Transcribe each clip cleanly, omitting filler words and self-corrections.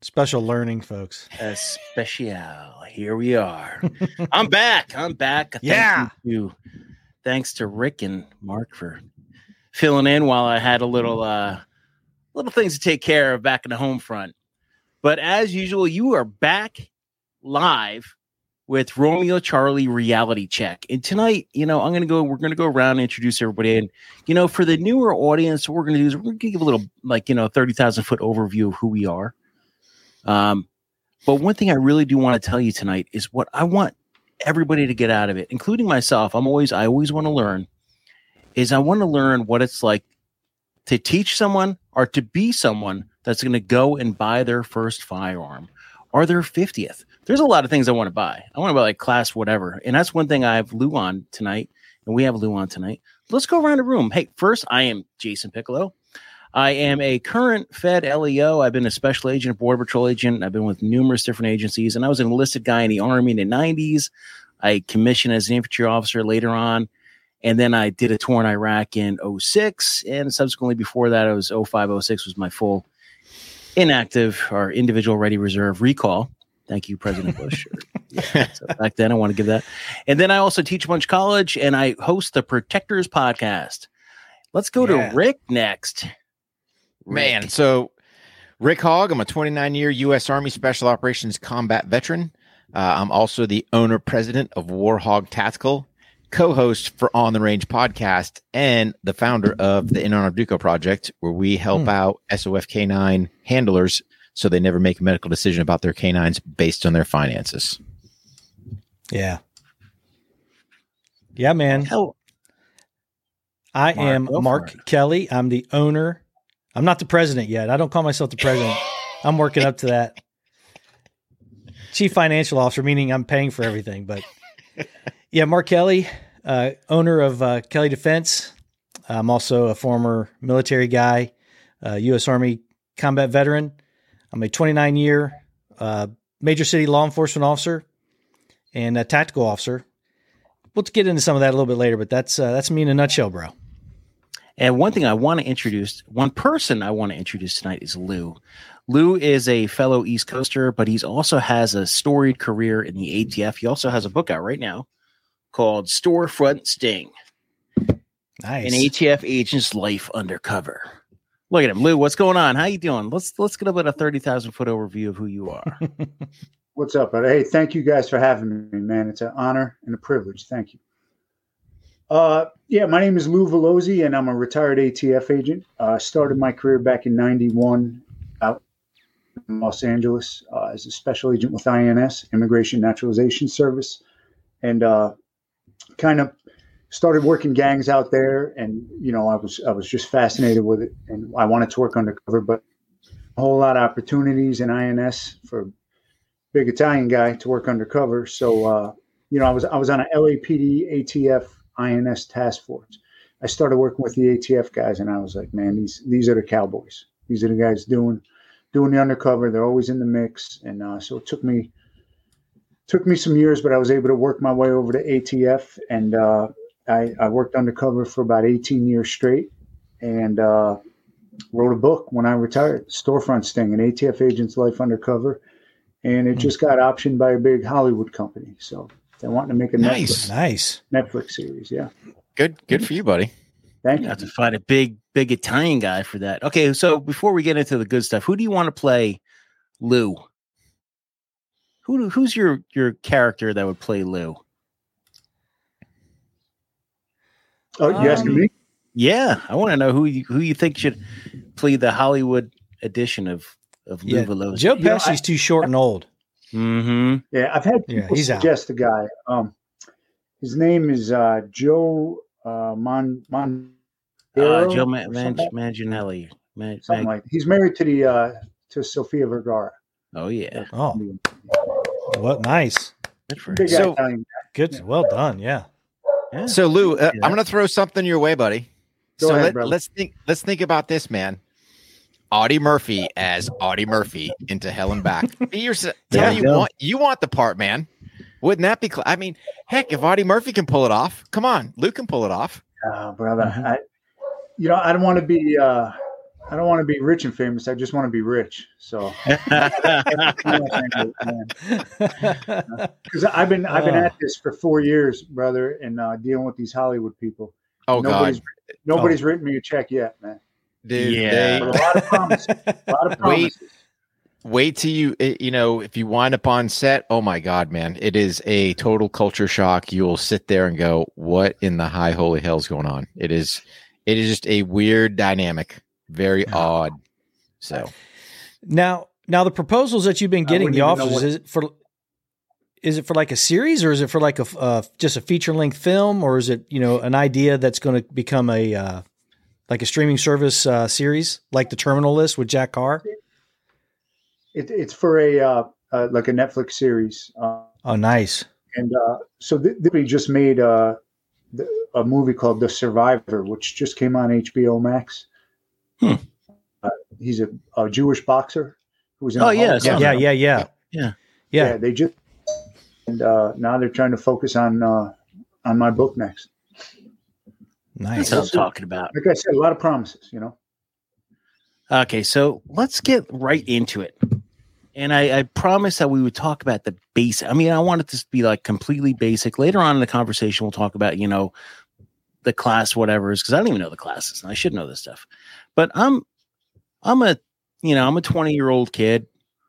Special learning, folks. Special. Here we are. I'm back. Yeah. Thanks to Rick and Mark for filling in while I had a little things to take care of back in the home front. But as usual, you are back live with Romeo Charlie Reality Check. And tonight, we're going to go around and introduce everybody. And, for the newer audience, what we're going to do is we're going to give a little, 30,000 foot overview of who we are. But one thing I really do want to tell you tonight is what I want everybody to get out of it, including myself. I always want to learn is I want to learn what it's like to teach someone or to be someone that's going to go and buy their first firearm or their 50th. There's a lot of things I want to buy. I want to buy like class, whatever. And that's one thing I have Lou on tonight. And we have Lou on tonight. Let's go around the room. Hey, first, I am Jason Piccolo. I am a current Fed LEO. I've been a special agent, border patrol agent. I've been with numerous different agencies, and I was an enlisted guy in the Army in the 90s. I commissioned as an infantry officer later on, and then I did a tour in Iraq in 06, and subsequently before that, it was 05, 06 was my full inactive or individual ready reserve recall. Thank you, President Bush. So back then, I want to give that. And then I also teach a bunch of college, and I host the Protectors podcast. Let's go to Rick next. Man, so Rick Hogg, I'm a 29-year U.S. Army Special Operations combat veteran. I'm also the owner-president of Warhog Tactical, co-host for On the Range podcast, and the founder of the In Honor of Duco project, where we help out SOF K9 handlers so they never make a medical decision about their canines based on their finances. Yeah. Yeah, man. I am Mark Kelly. I'm the owner. I'm not the president yet. I don't call myself the president. I'm working up to that. Chief Financial Officer, meaning I'm paying for everything. But yeah, Mark Kelly, owner of Kelly Defense. I'm also a former military guy, U.S. Army combat veteran. I'm a 29-year major city law enforcement officer and a tactical officer. We'll get into some of that a little bit later, but that's me in a nutshell, bro. And one person I want to introduce tonight is Lou. Lou is a fellow East Coaster, but he also has a storied career in the ATF. He also has a book out right now called Storefront Sting. Nice. An ATF agent's life undercover. Look at him. Lou, what's going on? How you doing? Let's get about a 30,000 foot overview of who you are. What's up, buddy? Hey, thank you guys for having me, man. It's an honor and a privilege. Thank you. My name is Lou Velozzi, and I'm a retired ATF agent. Started my career back in 91 out in Los Angeles as a special agent with INS, Immigration Naturalization Service, and kind of started working gangs out there. And, I was just fascinated with it, and I wanted to work undercover, but a whole lot of opportunities in INS for a big Italian guy to work undercover. So, I was on an LAPD ATF INS task force. I started working with the ATF guys, and I was like, man, these are the cowboys. These are the guys doing the undercover. They're always in the mix. And so it took me some years, but I was able to work my way over to ATF, and I worked undercover for about 18 years straight, and wrote a book when I retired, Storefront Sting, an ATF agent's life undercover, and it just got optioned by a big Hollywood company. So they wanted to make a Netflix series. Yeah. Good for you, buddy. Thank you. Have to find a big Italian guy for that. Okay. So before we get into the good stuff, who do you want to play Lou? Who's your character that would play Lou? Oh, you asking me? Yeah. I want to know who you think should play the Hollywood edition of Lou Velozzi. Joe Pesci's too short and old. Mm-hmm. Yeah, I've had people suggest a guy. His name is Joe Manganiello. Joe Manganiello. Something like that. He's married to Sofia Vergara. Oh yeah. Oh, what nice. Big Italian guy. Good. Well done. Yeah. So Lou, I'm going to throw something your way, buddy. Go ahead, brother. Let's think about this, man. Audie Murphy as Audie Murphy into Hell and Back. You want the part, man. Wouldn't that be I mean, heck, if Audie Murphy can pull it off, come on, Luke can pull it off. Brother, I don't want to be I don't want to be rich and famous. I just want to be rich. So, because I've been at this for 4 years, brother, and dealing with these Hollywood people. Oh, nobody's written me a check yet, man. Dude, Yeah. A lot of promises. Wait till you if you wind up on set, oh my God, man, it is a total culture shock. You'll sit there and go, what in the high holy hell's going on? It is just a weird dynamic, very odd. So now the proposals that you've been getting, the offers, is it for like a series, or is it for like just a feature length film, or is it, an idea that's going to become a like a streaming service series, like The Terminal List with Jack Carr? It's for a like a Netflix series. Oh, nice. And so they just made a movie called The Survivor, which just came on HBO Max. He's a Jewish boxer who was in. Yeah. They just now they're trying to focus on my book next. Nice. That's what I'm talking about. Like I said, a lot of promises. Okay, so let's get right into it. And I promised that we would talk about the basic. I mean, I wanted this to be like completely basic. Later on in the conversation, we'll talk about, the class, whatever, because I don't even know the classes, and I should know this stuff. But I'm a 20-year-old kid.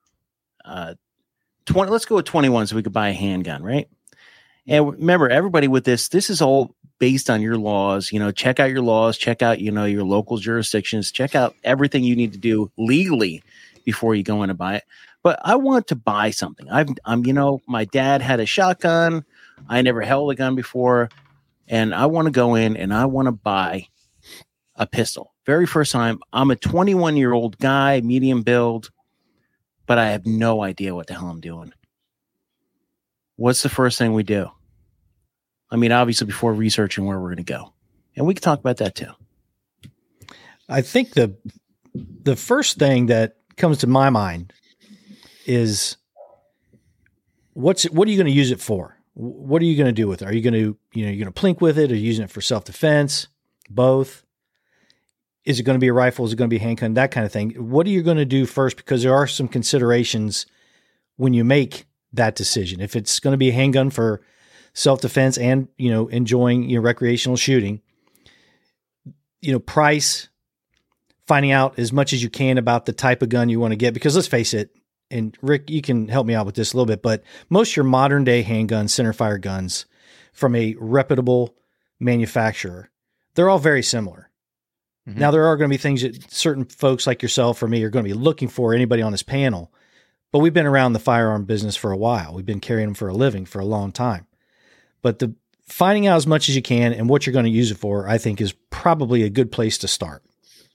20. Let's go with 21, so we could buy a handgun, right? And remember, everybody with this is all based on your laws. Check out your laws. Check out your local jurisdictions. Check out everything you need to do legally before you go in and buy it. But I want to buy something. My dad had a shotgun. I never held a gun before. And I want to go in and I want to buy a pistol. Very first time. I'm a 21-year-old guy, medium build, but I have no idea what the hell I'm doing. What's the first thing we do? I mean, obviously before researching where we're going to go. And we can talk about that too. I think the first thing that comes to my mind is what are you going to use it for? What are you going to do with it? Are you going to, you're going to plink with it? Are you using it for self-defense? Both? Is it going to be a rifle? Is it going to be a handgun? That kind of thing. What are you going to do first? Because there are some considerations when you make that decision. If it's going to be a handgun for self-defense and, enjoying your recreational shooting, price, finding out as much as you can about the type of gun you want to get, because let's face it, and Rick, you can help me out with this a little bit, but most of your modern day handguns, centerfire guns from a reputable manufacturer, they're all very similar. Mm-hmm. Now, there are going to be things that certain folks like yourself or me are going to be looking for, anybody on this panel, but we've been around the firearm business for a while. We've been carrying them for a living for a long time. But the finding out as much as you can and what you're going to use it for, I think, is probably a good place to start.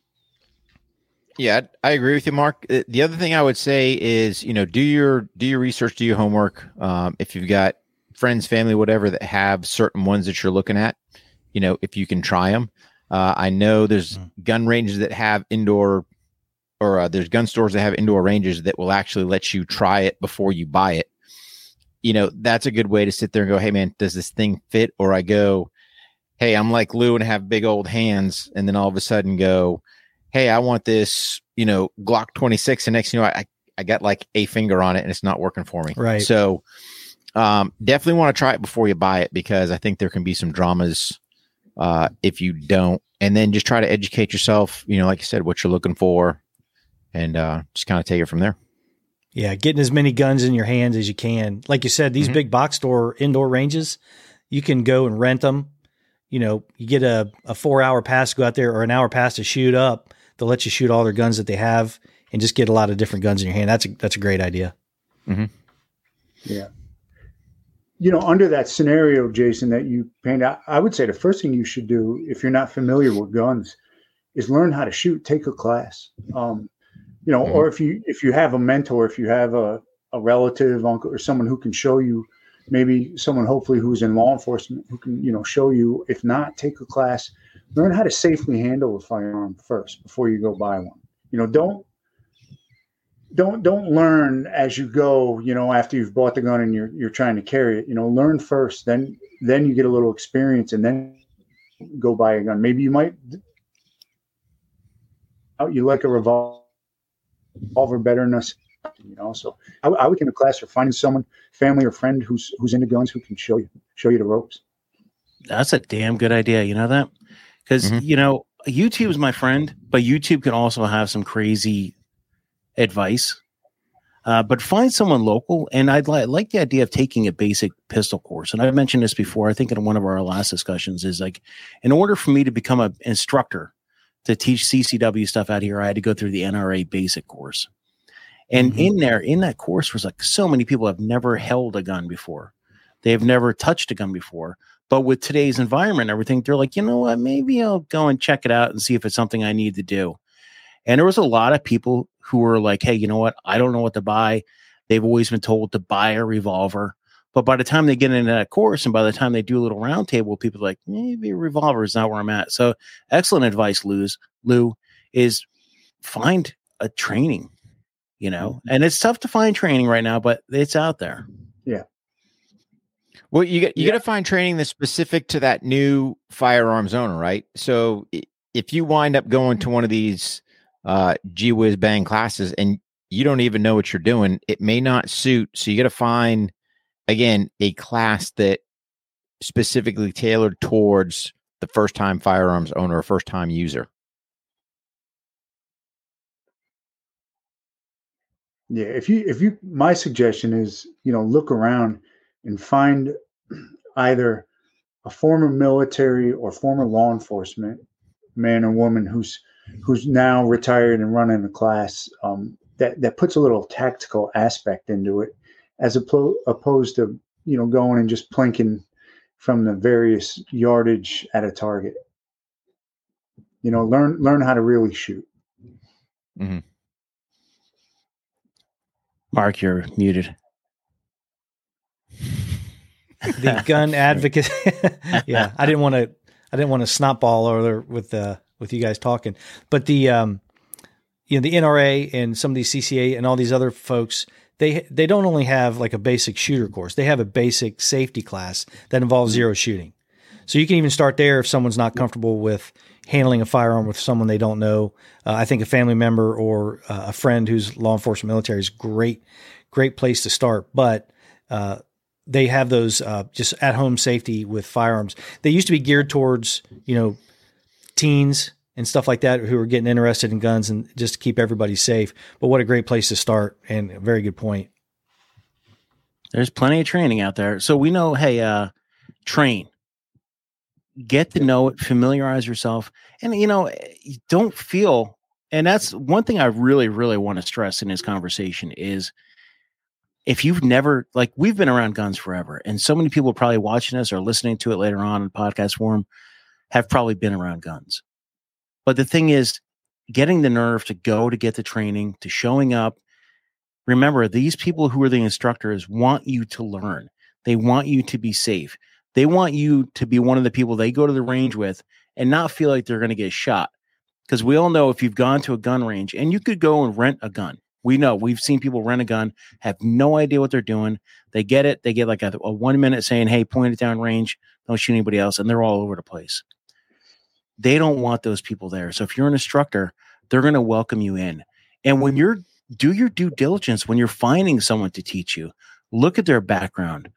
Yeah, I agree with you, Mark. The other thing I would say is, do your research, do your homework. If you've got friends, family, whatever that have certain ones that you're looking at, if you can try them. I know there's gun ranges that have indoor, or there's gun stores that have indoor ranges that will actually let you try it before you buy it. That's a good way to sit there and go, hey man, does this thing fit? Or I go, hey, I'm like Lou and have big old hands. And then all of a sudden go, hey, I want this, Glock 26. And next, I got like a finger on it and it's not working for me. Right. So definitely want to try it before you buy it, because I think there can be some dramas if you don't. And then just try to educate yourself, like you said, what you're looking for, and just kind of take it from there. Yeah, getting as many guns in your hands as you can. Like you said, these big box store indoor ranges, you can go and rent them. You get a 4-hour pass to go out there, or an hour pass to shoot up. They'll let you shoot all their guns that they have and just get a lot of different guns in your hand. That's a great idea. Mm-hmm. Yeah. Under that scenario, Jason, that you paint out, I would say the first thing you should do, if you're not familiar with guns, is learn how to shoot, take a class. Or if you have a mentor, if you have a relative, uncle, or someone who can show you, maybe someone hopefully who's in law enforcement who can, show you. If not, take a class, learn how to safely handle a firearm first before you go buy one. Don't learn as you go, after you've bought the gun and you're trying to carry it. Learn first, then you get a little experience, and then go buy a gun. Maybe you might you like a revolver better than us, So I would in a class for finding someone, family or friend who's into guns, who can show you the ropes. That's a damn good idea. You know that? Because, YouTube is my friend, but YouTube can also have some crazy advice. But find someone local. And I'd like the idea of taking a basic pistol course. And I've mentioned this before, I think in one of our last discussions, is like, in order for me to become an instructor to teach CCW stuff out here, I had to go through the NRA basic course. And in that course was like so many people have never held a gun before. They have never touched a gun before. But with today's environment and everything, they're like, you know what, maybe I'll go and check it out and see if it's something I need to do. And there was a lot of people who were like, hey, you know what, I don't know what to buy. They've always been told to buy a revolver. But by the time they get into that course and by the time they do a little round table, people are like, maybe a revolver is not where I'm at. So excellent advice, Lou, is find a training, and it's tough to find training right now, but it's out there. Yeah. Well, you got to find training that's specific to that new firearms owner, right? So if you wind up going to one of these gee whiz bang classes and you don't even know what you're doing, it may not suit. So you got to find, again, a class that specifically tailored towards the first time firearms owner or first time user. Yeah. If you, my suggestion is, look around and find either a former military or former law enforcement man or woman who's now retired and running a class that puts a little tactical aspect into it, as opposed to going and just plinking from the various yardage at a target. Learn how to really shoot. Mm-hmm. Mark, you're muted. The gun advocate. Yeah, I didn't want to snotball over with you guys talking, but the the NRA and some of these CCA and all these other folks, they don't only have like a basic shooter course, they have a basic safety class that involves zero shooting. So you can even start there if someone's not comfortable with handling a firearm with someone they don't know. I think a family member or a friend who's law enforcement military is great place to start. But they have those just at-home safety with firearms. They used to be geared towards, teens and stuff like that who are getting interested in guns and just to keep everybody safe. But what a great place to start, and a very good point. There's plenty of training out there. So we know, hey, train. Get to know it, familiarize yourself. And, don't feel, and that's one thing I really, really want to stress in this conversation is, if you've never, like, we've been around guns forever, and so many people probably watching us or listening to it later on in podcast form have probably been around guns. But the thing is, getting the nerve to go to get the training, to showing up. Remember, these people who are the instructors want you to learn. They want you to be safe. They want you to be one of the people they go to the range with and not feel like they're going to get shot. Because we all know if you've gone to a gun range, and you could go and rent a gun. We know, we've seen people rent a gun, have no idea what they're doing. They get it. They get like a 1 minute saying, hey, point it down range. Don't shoot anybody else. And they're all over the place. They don't want those people there. So if you're an instructor, they're going to welcome you in. And when do your due diligence, when you're finding someone to teach you, look at their background,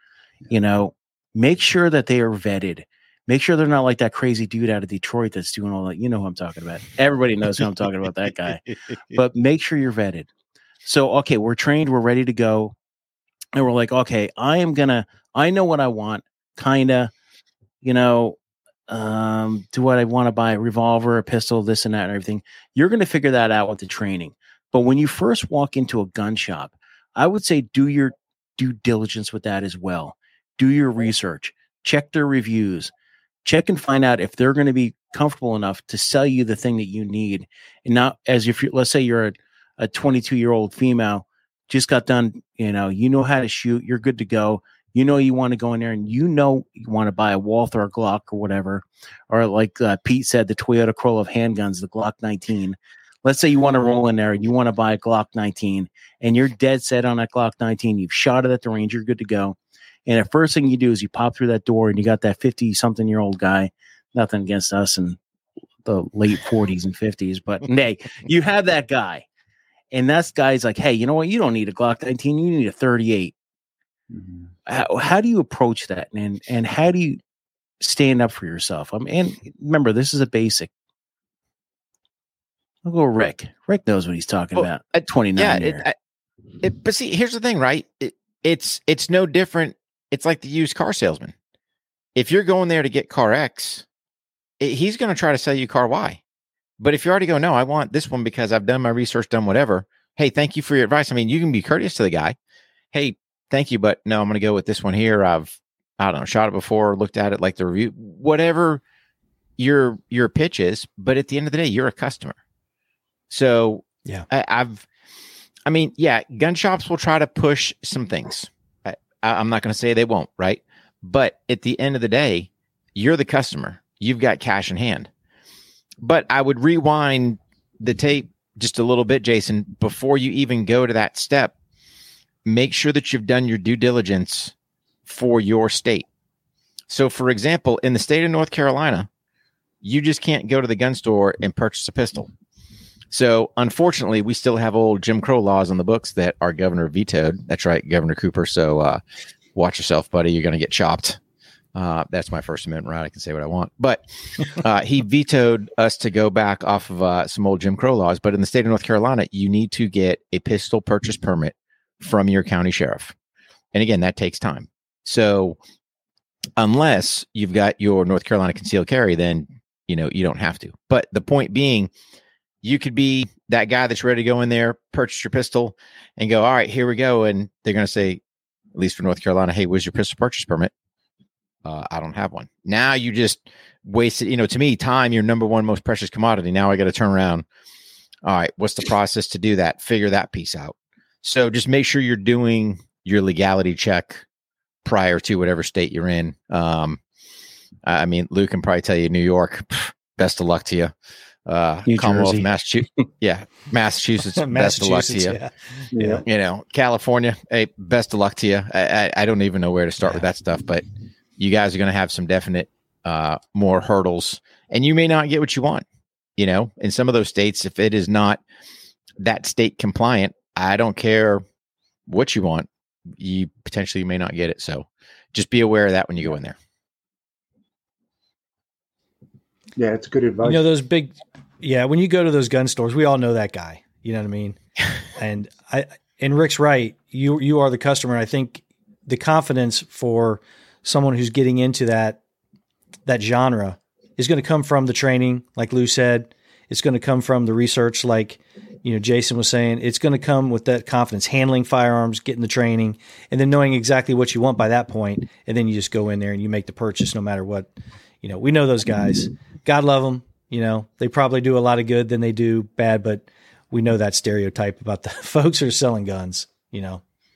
make sure that they are vetted. Make sure they're not like that crazy dude out of Detroit that's doing all that. You know who I'm talking about. Everybody knows who I'm talking about, that guy. But make sure you're vetted. So, okay, we're trained, we're ready to go. And we're like, okay, I know what I want, kind of, do what I want to buy, a revolver, a pistol, this and that and everything. You're going to figure that out with the training. But when you first walk into a gun shop, I would say do your due diligence with that as well. Do your research, check their reviews, check and find out if they're going to be comfortable enough to sell you the thing that you need. And not as if let's say you're a 22-year-old female, just got done, you know how to shoot, you're good to go. You want to go in there and you want to buy a Walther or Glock or whatever. Or like Pete said, the Toyota Corolla of handguns, the Glock 19. Let's say you want to roll in there and you want to buy a Glock 19 and you're dead set on that Glock 19. You've shot it at the range. You're good to go. And the first thing you do is you pop through that door and you got that 50-something-year-old guy, nothing against us and the late 40s and 50s, but hey, you have that guy, and that guy's like, hey, you know what? You don't need a Glock 19, you need a 38. How do you approach that, and how do you stand up for yourself? And remember, this is a basic. I'll go Rick. Rick knows what he's talking about. At 29, but see, here's the thing, right? It's no different. It's like the used car salesman. If you're going there to get car X, he's going to try to sell you car Y. But if you already go, no, I want this one because I've done my research, done whatever. Hey, thank you for your advice. I mean, you can be courteous to the guy. Hey, thank you, but no, I'm going to go with this one here. I don't know, shot it before, looked at it, like the review, whatever your pitch is. But at the end of the day, you're a customer. So yeah, gun shops will try to push some things. I'm not going to say they won't, right? But at the end of the day, you're the customer. You've got cash in hand. But I would rewind the tape just a little bit, Jason, before you even go to that step. Make sure that you've done your due diligence for your state. So, for example, in the state of North Carolina, you just can't go to the gun store and purchase a pistol. So, unfortunately, we still have old Jim Crow laws on the books that our governor vetoed. That's right, Governor Cooper. So, watch yourself, buddy. You're going to get chopped. That's my First Amendment right. I can say what I want. But he vetoed us to go back off of some old Jim Crow laws. But in the state of North Carolina, you need to get a pistol purchase permit from your county sheriff. And again, that takes time. So unless you've got your North Carolina concealed carry, then, you don't have to. But the point being, you could be that guy that's ready to go in there, purchase your pistol and go, all right, here we go. And they're going to say, at least for North Carolina, hey, where's your pistol purchase permit? I don't have one. Now you just wasted, to me, time, your number one most precious commodity. Now I got to turn around. All right, what's the process to do that? Figure that piece out. So just make sure you're doing your legality check prior to whatever state you're in. I mean, Luke can probably tell you New York, best of luck to you. Commonwealth, Massachusetts. Yeah. Massachusetts, best of luck to you. Yeah. California, hey, best of luck to you. I don't even know where to start with that stuff, but you guys are going to have some definite more hurdles, and you may not get what you want. In some of those states, if it is not that state compliant, I don't care what you want, you potentially may not get it. So just be aware of that when you go in there. Yeah, it's good advice. Those big, when you go to those gun stores, we all know that guy. You know what I mean? And Rick's right. You are the customer. I think the confidence for someone who's getting into that genre is going to come from the training, like Lou said. It's going to come from the research, like Jason was saying. It's going to come with that confidence, handling firearms, getting the training, and then knowing exactly what you want by that point. And then you just go in there and you make the purchase no matter what. We know those guys. God love them. They probably do a lot of good than they do bad, but we know that stereotype about the folks who are selling guns, Yeah.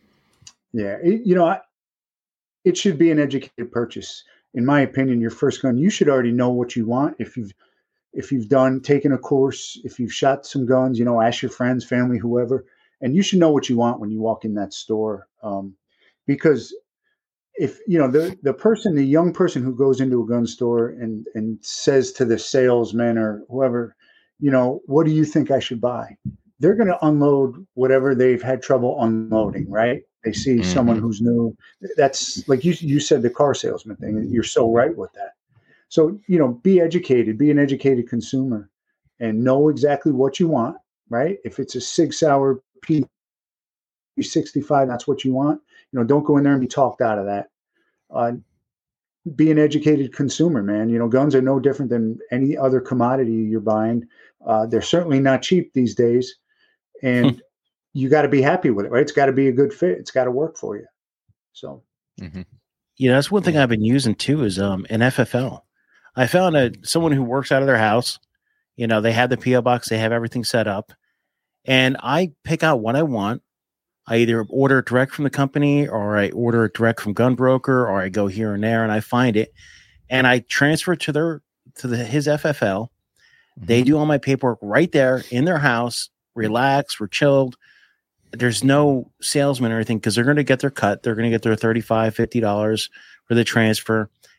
It should be an educated purchase. In my opinion, your first gun, you should already know what you want. If you've taken a course, if you've shot some guns, ask your friends, family, whoever, and you should know what you want when you walk in that store. Because if the young person who goes into a gun store and says to the salesman or whoever, what do you think I should buy? They're going to unload whatever they've had trouble unloading, right? They see someone who's new. That's like you said, the car salesman thing. You're so right with that. So, be educated, be an educated consumer and know exactly what you want, right? If it's a Sig Sauer P65, that's what you want. Don't go in there and be talked out of that. Be an educated consumer, man. Guns are no different than any other commodity you're buying. They're certainly not cheap these days. And you got to be happy with it, right? It's got to be a good fit. It's got to work for you. So, that's one thing I've been using too is an FFL. I found someone who works out of their house. They have the PO box, they have everything set up, and I pick out what I want. I either order it direct from the company, or I order it direct from Gunbroker, or I go here and there and I find it, and I transfer it to his FFL. They do all my paperwork right there in their house. Relax, we're chilled. There's no salesman or anything because they're going to get their cut. They're going to get their $35, $50 for the transfer.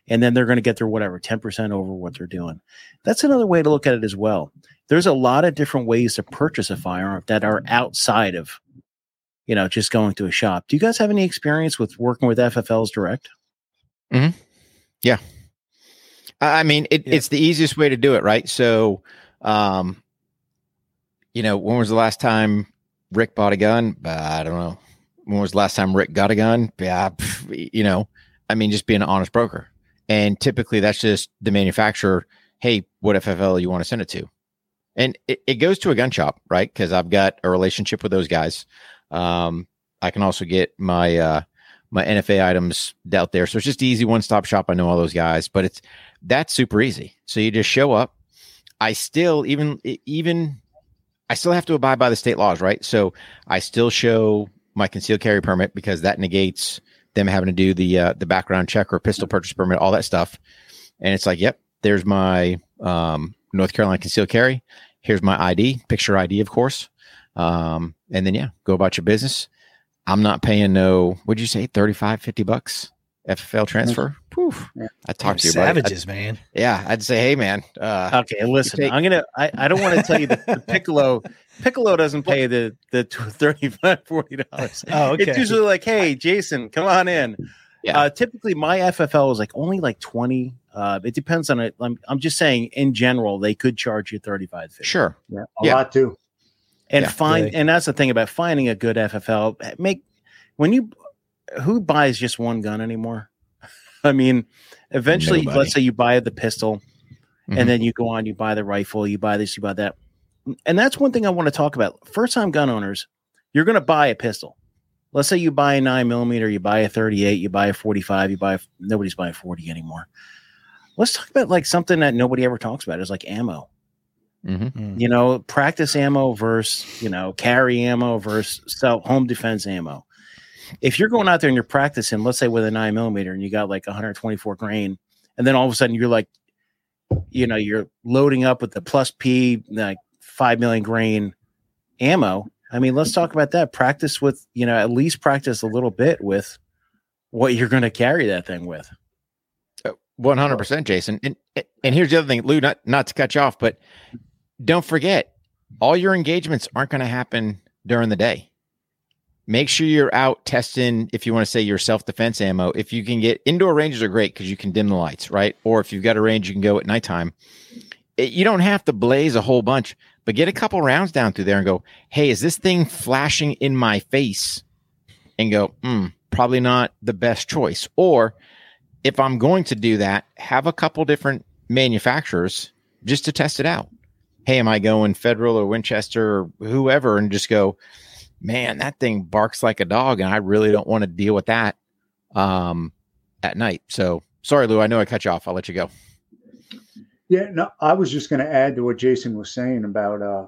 and then they're going to get their whatever 10% over what they're doing. That's another way to look at it as well. There's a lot of different ways to purchase a firearm that are outside of, just going to a shop. Do you guys have any experience with working with FFLs direct? Mm-hmm. Yeah. I mean, it's the easiest way to do it, right? So, when was the last time Rick bought a gun? I don't know. When was the last time Rick got a gun? Yeah, just being an honest broker. And typically that's just the manufacturer. Hey, what FFL you want to send it to? And it goes to a gun shop, right? Because I've got a relationship with those guys. I can also get my NFA items out there. So it's just easy one-stop shop. I know all those guys, but that's super easy. So you just show up. I still have to abide by the state laws, right? So I still show my concealed carry permit because that negates them having to do the background check or pistol purchase permit, all that stuff. And it's like, yep, there's my North Carolina concealed carry. Here's my ID, picture ID, of course. And then, go about your business. I'm not paying what'd you say, $35-$50 FFL transfer? Poof. Yeah. I talked to you savages, man. Yeah. I'd say, hey, man. Okay, listen, I don't want to tell you that the Piccolo doesn't pay the $35-$40. Oh, okay. It's usually like, hey, Jason, come on in. Yeah. Typically my FFL is only 20. It depends on it. I'm just saying in general, they could charge you $35-$50. Sure. Yeah, a lot too. And and that's the thing about finding a good FFL. Who buys just one gun anymore? I mean, eventually, Nobody. Let's say you buy the pistol, Mhm. and then you go on, you buy the rifle, you buy this, you buy that. And that's one thing I want to talk about. First-time gun owners, you're going to buy a pistol. Let's say you buy a 9mm, you buy a 38, you buy a 45, nobody's buying 40 anymore. Let's talk about something that nobody ever talks about is ammo. Mm-hmm. Practice ammo versus, carry ammo versus home defense ammo. If you're going out there and you're practicing, let's say with a 9mm and you got 124 grain, and then all of a sudden you're you're loading up with the plus P, 5 million grain ammo. I mean, let's talk about that. Practice with, at least practice a little bit with what you're going to carry that thing with. 100%, Jason. And here's the other thing, Lou, not to cut you off, but don't forget, all your engagements aren't going to happen during the day. Make sure you're out testing, if you want to say your self-defense ammo. If you can get indoor ranges are great because you can dim the lights, right? Or if you've got a range, you can go at nighttime. You don't have to blaze a whole bunch, but get a couple rounds down through there and go, hey, is this thing flashing in my face? And go, probably not the best choice. Or if I'm going to do that, have a couple different manufacturers just to test it out. Hey, am I going Federal or Winchester or whoever, and just go, man, that thing barks like a dog, and I really don't want to deal with that at night. So sorry, Lou, I know I cut you off. I'll let you go. Yeah, no, I was just going to add to what Jason was saying about,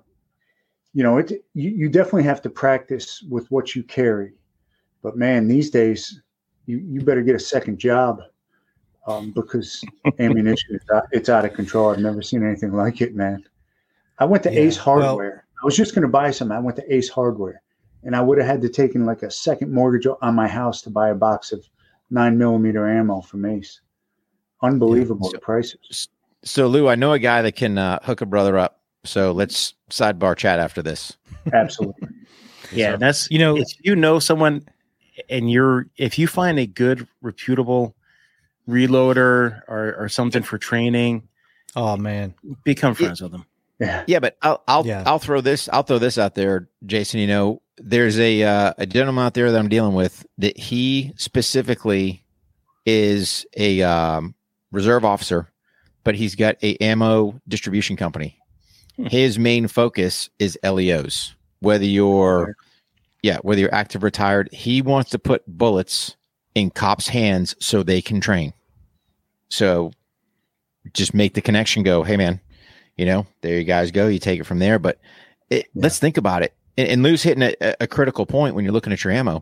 you definitely have to practice with what you carry. But man, these days, you better get a second job because ammunition it's out of control. I've never seen anything like it, man. I went to Ace Hardware. I was just going to buy some. I went to Ace Hardware, and I would have had to taken a second mortgage on my house to buy a box of 9mm ammo from Ace. Unbelievable the prices. So Lou, I know a guy that can hook a brother up. So let's sidebar chat after this. Absolutely. Yeah, that's if someone, and if you find a good, reputable reloader or something for training, oh man, become friends with them. Yeah, but I'll throw this out there, Jason. There's a gentleman out there that I'm dealing with that he specifically is a reserve officer, but he's got a ammo distribution company. His main focus is LEOs. Whether you're active, retired, he wants to put bullets in cops' hands so they can train. So just make the connection. Go, hey man. There you guys go. You take it from there. But let's think about it. And Lou's hitting a critical point when you're looking at your ammo.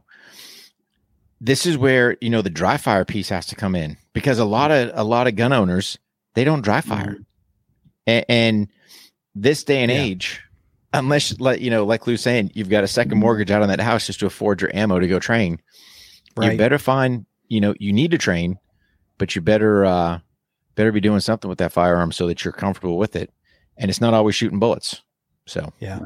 This is where, the dry fire piece has to come in, because a lot of gun owners, they don't dry fire. And this day and age, unless, like Lou's saying, you've got a second mortgage out on that house just to afford your ammo to go train. Right. You better find, you need to train. but you better be doing something with that firearm so that you're comfortable with it, and it's not always shooting bullets. So yeah.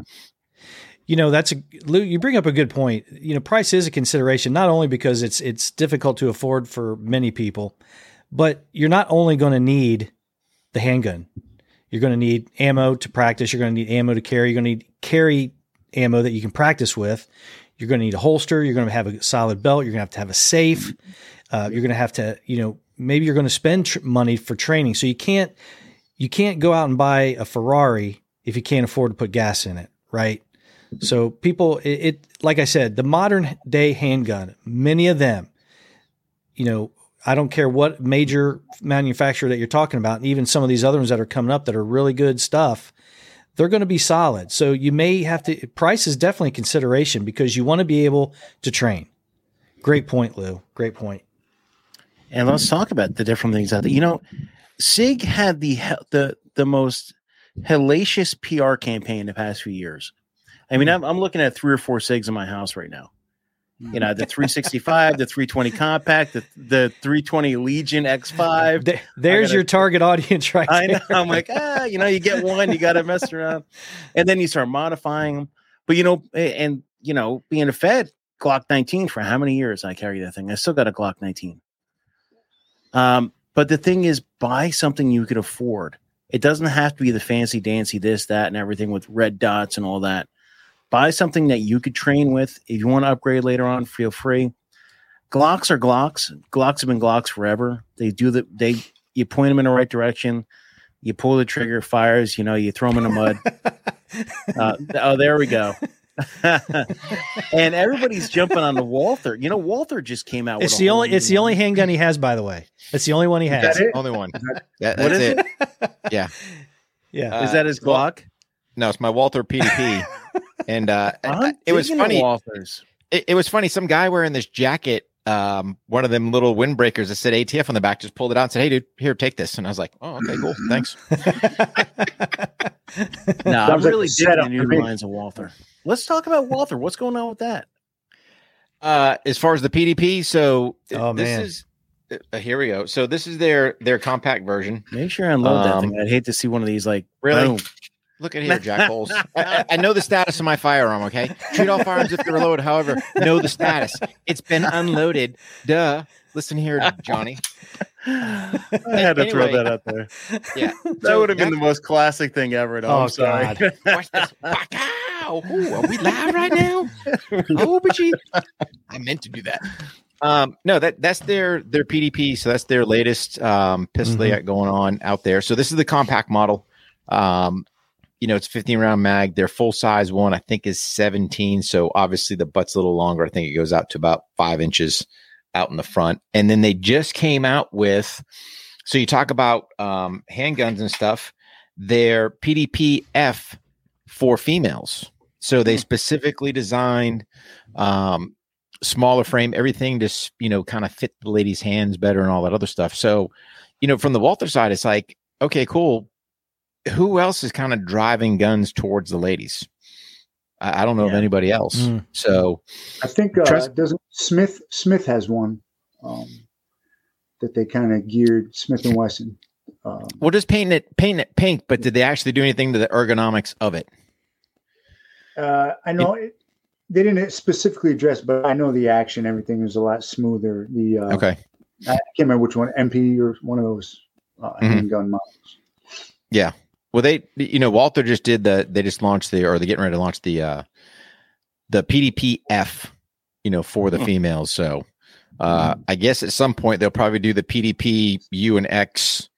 Lou, you bring up a good point. Price is a consideration, not only because it's difficult to afford for many people, but you're not only going to need the handgun. You're going to need ammo to practice. You're going to need ammo to carry. You're going to need carry ammo that you can practice with. You're going to need a holster. You're going to have a solid belt. You're going to have a safe. You're going to have to, maybe you're going to spend money for training. So you can't go out and buy a Ferrari if you can't afford to put gas in it, right? So people, like I said, the modern day handgun, many of them, I don't care what major manufacturer that you're talking about, and even some of these other ones that are coming up that are really good stuff, they're going to be solid. So you may have to, price is definitely a consideration because you want to be able to train. Great point, Lou. Great point. And let's talk about the different things out there. SIG had the most hellacious PR campaign the past few years. I mean, I'm looking at 3 or 4 SIGs in my house right now. The 365, the 320 compact, the 320 Legion X5. There's your target audience right there. I know. I'm like, you get one, you got to mess around. And then you start modifying them. But, being a Fed, Glock 19 for how many years I carry that thing? I still got a Glock 19. But the thing is, buy something you could afford. It doesn't have to be the fancy dancy this, that, and everything with red dots and all that. Buy something that you could train with. If you want to upgrade later on, feel free. Glocks are Glocks. Glocks have been Glocks forever. You point them in the right direction. You pull the trigger, fires, you throw them in the mud. There we go. And everybody's jumping on the Walther. Walther just came out. It's the only handgun he has, by the way. It's the only one he has. That's the only one. That's it. Yeah. Yeah. Is that his Glock? No, it's my Walther PDP. And it was funny. It was funny. Some guy wearing this jacket, one of them little windbreakers that said ATF on the back, just pulled it out and said, "Hey, dude, here, take this." And I was like, "Oh, okay, cool, thanks." No, I'm really digging the new lines of Walther. Let's talk about Walther. What's going on with that? As far as the PDP, so man. Is here we go. So this is their compact version. Make sure I unload that thing. I'd hate to see one of these really. Boom. Look at here, Jack Holes. I know the status of my firearm, okay? Treat all firearms if they're loaded. However, know the status. It's been unloaded. Duh. Listen here, Johnny. I had to throw that out there. Yeah. That would have been the most classic thing ever. I'm sorry. God. Watch this. Ooh, are we live right now? Oh, but I meant to do that. No, that's their PDP. So that's their latest pistol they got going on out there. So this is the compact model. It's 15 round mag. Their full size one, I think, is 17. So obviously the butt's a little longer. I think it goes out to about 5 inches out in the front. And then they just came out with, so you talk about handguns and stuff, their PDP F for females. So they specifically designed smaller frame, everything just, kind of fit the lady's hands better and all that other stuff. So, from the Walther side, it's like, okay, cool. Who else is kind of driving guns towards the ladies? I don't know of anybody else. So I think doesn't Smith has one that they kind of geared Smith and Wesson. Well, just paint it pink, but did they actually do anything to the ergonomics of it? I know they didn't specifically address, but I know the action, everything is a lot smoother. Okay. I can't remember which one, MP or one of those handgun models. Yeah. Well, Walther just they just launched they're getting ready to launch the PDP F, for the females. So, I guess at some point they'll probably do the PDP U and X.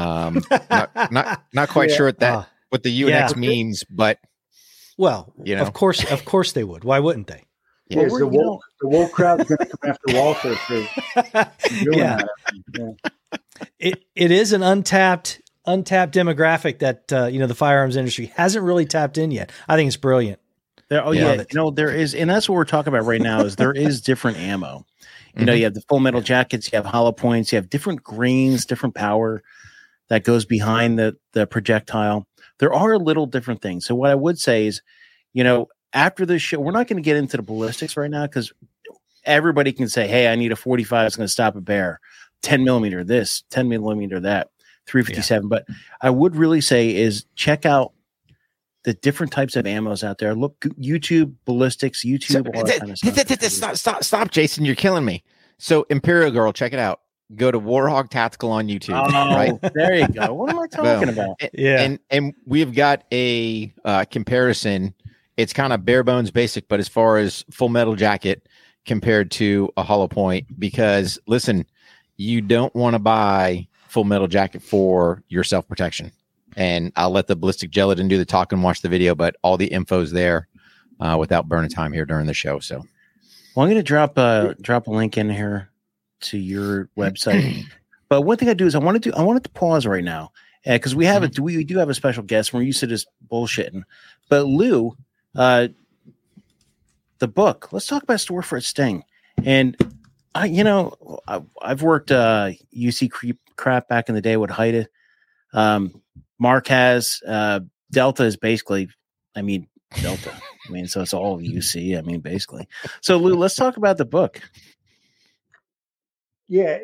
Not quite sure what the U and X means, but well, of course they would. Why wouldn't they? Yeah, the woke crowd is going to come after Walther for doing that. Yeah. It is an untapped demographic that the firearms industry hasn't really tapped in yet. I think it's brilliant. There is, and that's what we're talking about right now. Is there is different ammo. You have the full metal jackets, you have hollow points, you have different grains, different power that goes behind the projectile. There are little different things. So what I would say is, after this show, we're not going to get into the ballistics right now because everybody can say, "Hey, I need a 45. It's going to stop a bear." 10 millimeter this, 10 millimeter that, 357. But I would really say is check out the different types of ammos out there. Look, YouTube, ballistics, YouTube, all that kind of stuff. Stop, Jason. You're killing me. So Imperial Girl, check it out. Go to Warhog Tactical on YouTube. Oh, right? There you go. What am I talking about? Yeah. And we've got a comparison. It's kind of bare bones basic, but as far as Full Metal Jacket compared to a Hollow Point, because listen, you don't want to buy Full Metal Jacket for your self-protection. And I'll let the Ballistic Gelatin do the talk and watch the video, but all the info's there without burning time here during the show. So, well, I'm going to drop a link in here to your website. But one thing I do is I wanted to pause right now because we do have a special guest. We're used to just bullshitting. But Lou, the book. Let's talk about Storefront Sting. And I've worked UC crap back in the day with Haida. Mark has Delta is basically, Delta. So it's all UC. Basically. So Lou, let's talk about the book. Yeah,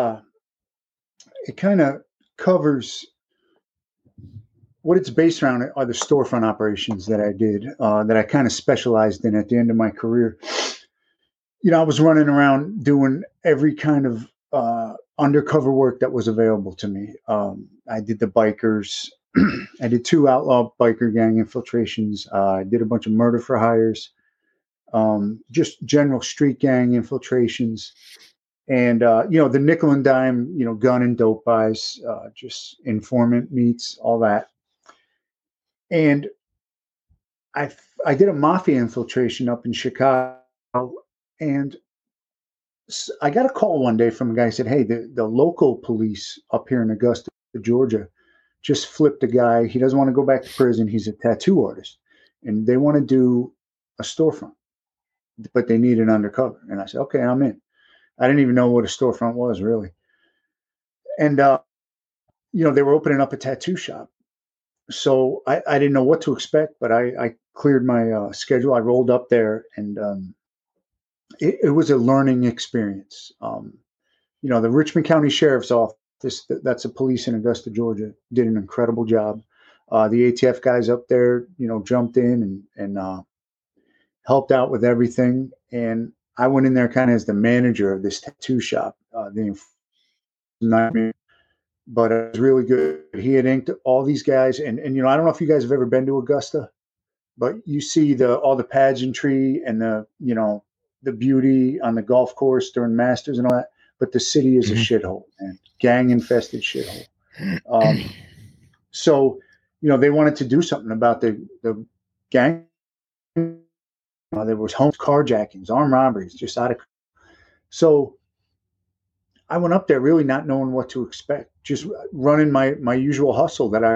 it kind of covers what it's based around are the storefront operations that I did, that I kind of specialized in at the end of my career. I was running around doing every kind of undercover work that was available to me. I did the bikers. I did 2 outlaw biker gang infiltrations. I did a bunch of murder for hires, just general street gang infiltrations. And, the nickel and dime, gun and dope buys, just informant meets, all that. And I did a mafia infiltration up in Chicago, and I got a call one day from a guy who said, hey, the local police up here in Augusta, Georgia, just flipped a guy. He doesn't want to go back to prison. He's a tattoo artist, and they want to do a storefront, but they need an undercover. And I said, okay, I'm in. I didn't even know what a storefront was, really. And, they were opening up a tattoo shop. So I didn't know what to expect, but I cleared my schedule. I rolled up there, and it was a learning experience. The Richmond County Sheriff's Office, that's a police in Augusta, Georgia, did an incredible job. The ATF guys up there, jumped in and helped out with everything. And I went in there kind of as the manager of this tattoo shop. But it was really good. He had inked all these guys, and I don't know if you guys have ever been to Augusta, but you see all the pageantry and the beauty on the golf course during Masters and all that. But the city is a shithole, man, gang infested shithole. So they wanted to do something about the gang. There was home carjackings, armed robberies, just out of. So I went up there really not knowing what to expect, just running my usual hustle that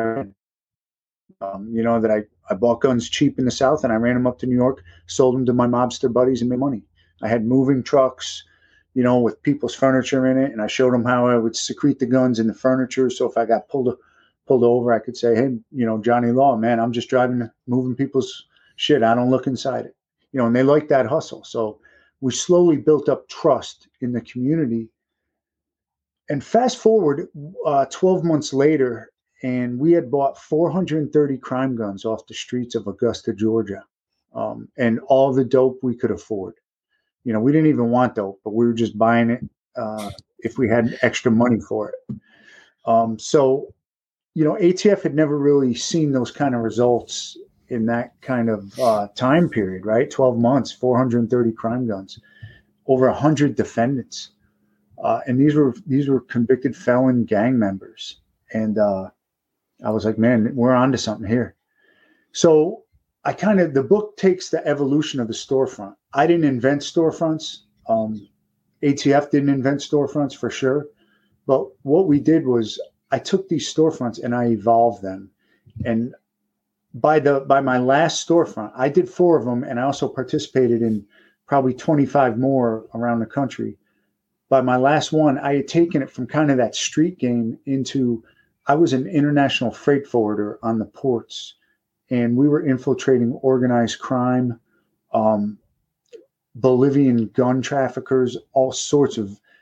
I bought guns cheap in the South and I ran them up to New York, sold them to my mobster buddies and made money. I had moving trucks, with people's furniture in it, and I showed them how I would secrete the guns in the furniture. So if I got pulled over, I could say, hey, Johnny Law, man, I'm just moving people's shit. I don't look inside it. And they like that hustle. So we slowly built up trust in the community. And fast forward 12 months later, and we had bought 430 crime guns off the streets of Augusta, Georgia, and all the dope we could afford. We didn't even want dope, but we were just buying it if we had extra money for it. So ATF had never really seen those kind of results in that kind of time period, right? 12 months, 430 crime guns, over 100 defendants. And these were convicted felon gang members. And I was like, man, we're onto something here. So the book takes the evolution of the storefront. I didn't invent storefronts. ATF didn't invent storefronts for sure. But what we did was I took these storefronts and I evolved them. And by my last storefront, I did 4 of them, and I also participated in probably 25 more around the country. By my last one, I had taken it from kind of that street game into, I was an international freight forwarder on the ports, and we were infiltrating organized crime, Bolivian gun traffickers, all sorts of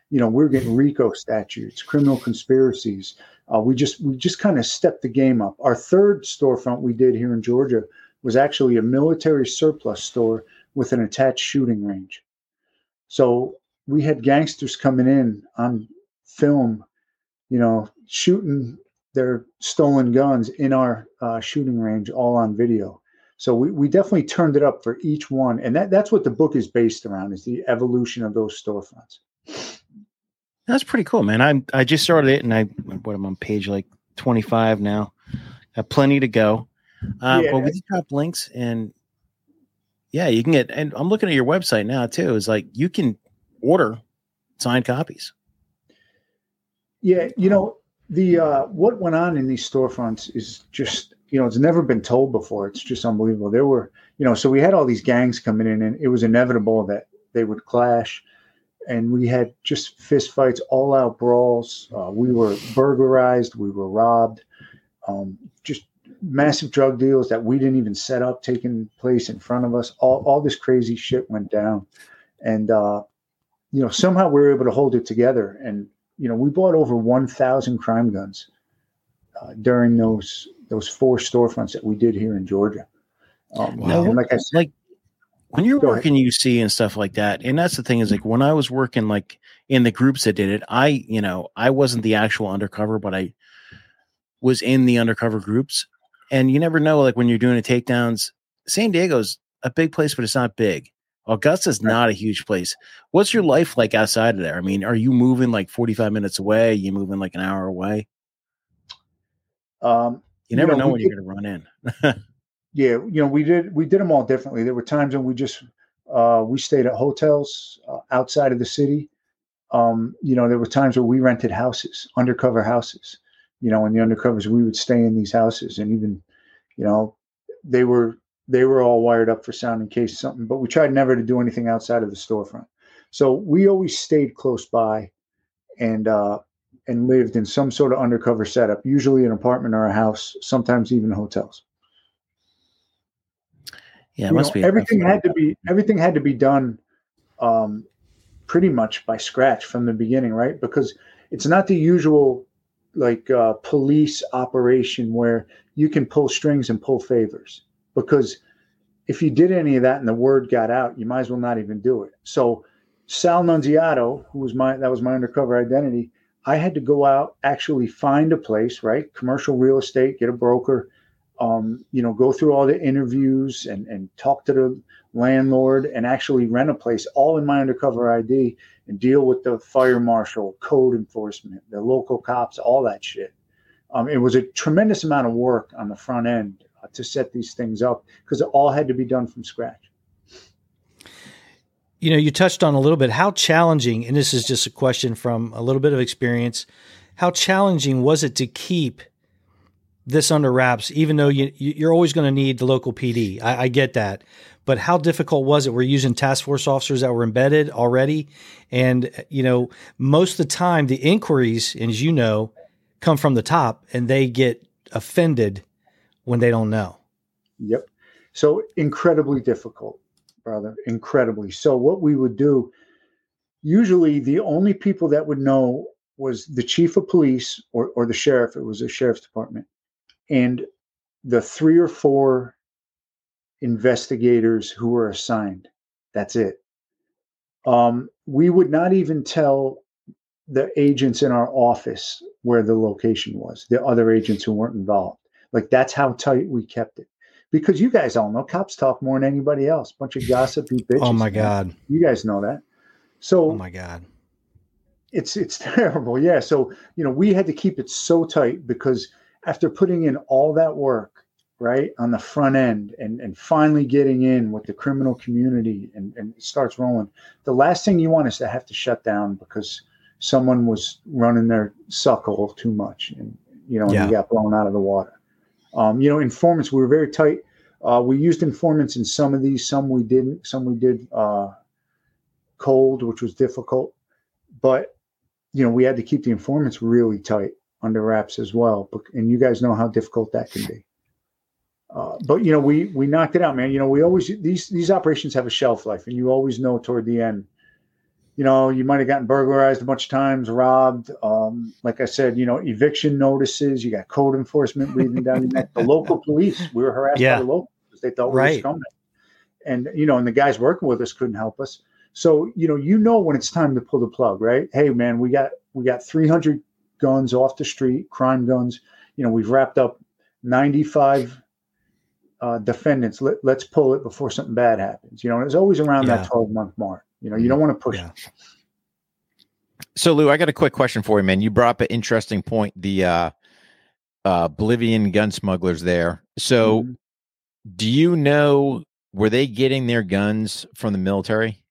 we're getting RICO statutes, criminal conspiracies. We just kind of stepped the game up. Our third storefront we did here in Georgia was actually a military surplus store with an attached shooting range. So we had gangsters coming in on film, shooting their stolen guns in our shooting range, all on video. So we definitely turned it up for each one. And that's what the book is based around, is the evolution of those storefronts. That's pretty cool, man. I just started it, and I'm on page like 25 now. Got plenty to go. But we just drop links, and you can get. And I'm looking at your website now too. It's like you can order signed copies. Yeah, the what went on in these storefronts is just it's never been told before. It's just unbelievable. There were so we had all these gangs coming in, and it was inevitable that they would clash. And we had just fist fights, all out brawls. We were burglarized. We were robbed. Just massive drug deals that we didn't even set up taking place in front of us. All this crazy shit went down. And, somehow we were able to hold it together. And, we bought over 1,000 crime guns during those 4 storefronts that we did here in Georgia. Wow. And like I said, when you're working UC and stuff like that, and that's the thing is like when I was working like in the groups that did it, I wasn't the actual undercover, but I was in the undercover groups. And you never know, like when you're doing the takedowns, San Diego's a big place, but it's not big. Augusta's not a huge place. What's your life like outside of there? I mean, are you moving like 45 minutes away? Are you moving like an hour away? You never know when you're going to run in. Yeah, we did them all differently. There were times when we stayed at hotels outside of the city. There were times where we rented houses, undercover houses. And the undercovers, we would stay in these houses, and even, they were all wired up for sound in case something. But we tried never to do anything outside of the storefront. So we always stayed close by, and lived in some sort of undercover setup, usually an apartment or a house, sometimes even hotels. Yeah, it must be everything had to be done pretty much by scratch from the beginning, right? Because it's not the usual police operation where you can pull strings and pull favors. Because if you did any of that and the word got out, you might as well not even do it. So Sal Nunziato, that was my undercover identity, I had to go out, actually find a place, right? Commercial real estate, get a broker. Go through all the interviews and talk to the landlord and actually rent a place all in my undercover ID and deal with the fire marshal, code enforcement, the local cops, all that shit. It was a tremendous amount of work on the front end to set these things up because it all had to be done from scratch. You touched on a little bit how challenging, and this is just a question from a little bit of experience, how challenging was it to keep this under wraps, even though you're always going to need the local PD. I get that. But how difficult was it? We're using task force officers that were embedded already. And, most of the time the inquiries, as you know, come from the top and they get offended when they don't know. Yep. So incredibly difficult, brother. Incredibly. So what we would do, usually the only people that would know was the chief of police or the sheriff. It was a sheriff's department. And the 3 or 4 investigators who were assigned. That's it. We would not even tell the agents in our office where the location was, the other agents who weren't involved. That's how tight we kept it. Because you guys all know cops talk more than anybody else. Bunch of gossipy bitches. Oh, my God. You guys know that. So, oh, my God. It's terrible. Yeah. So, we had to keep it so tight because after putting in all that work, right, on the front end and finally getting in with the criminal community and it starts rolling, the last thing you want is to have to shut down because someone was running their suckle too much and, you got blown out of the water. Informants, we were very tight. We used informants in some of these, some we didn't. Some we did cold, which was difficult. But, we had to keep the informants really tight under wraps as well. And you guys know how difficult that can be. But, we knocked it out, man. We always, these operations have a shelf life, and you always know toward the end, You might have gotten burglarized a bunch of times, robbed. Like I said, eviction notices. You got code enforcement breathing down your neck. The local police, we were harassed by the locals because they thought we were scumbags. And, and the guys working with us couldn't help us. So, when it's time to pull the plug, right? Hey, man, we got 300 guns off the street, crime guns. We've wrapped up 95 defendants. Let's pull it before something bad happens. It's always around that 12-month mark. You don't want to push it. So, Lou, I got a quick question for you, man. You brought up an interesting point, the Bolivian gun smugglers there. So, do you know, were they getting their guns from the military?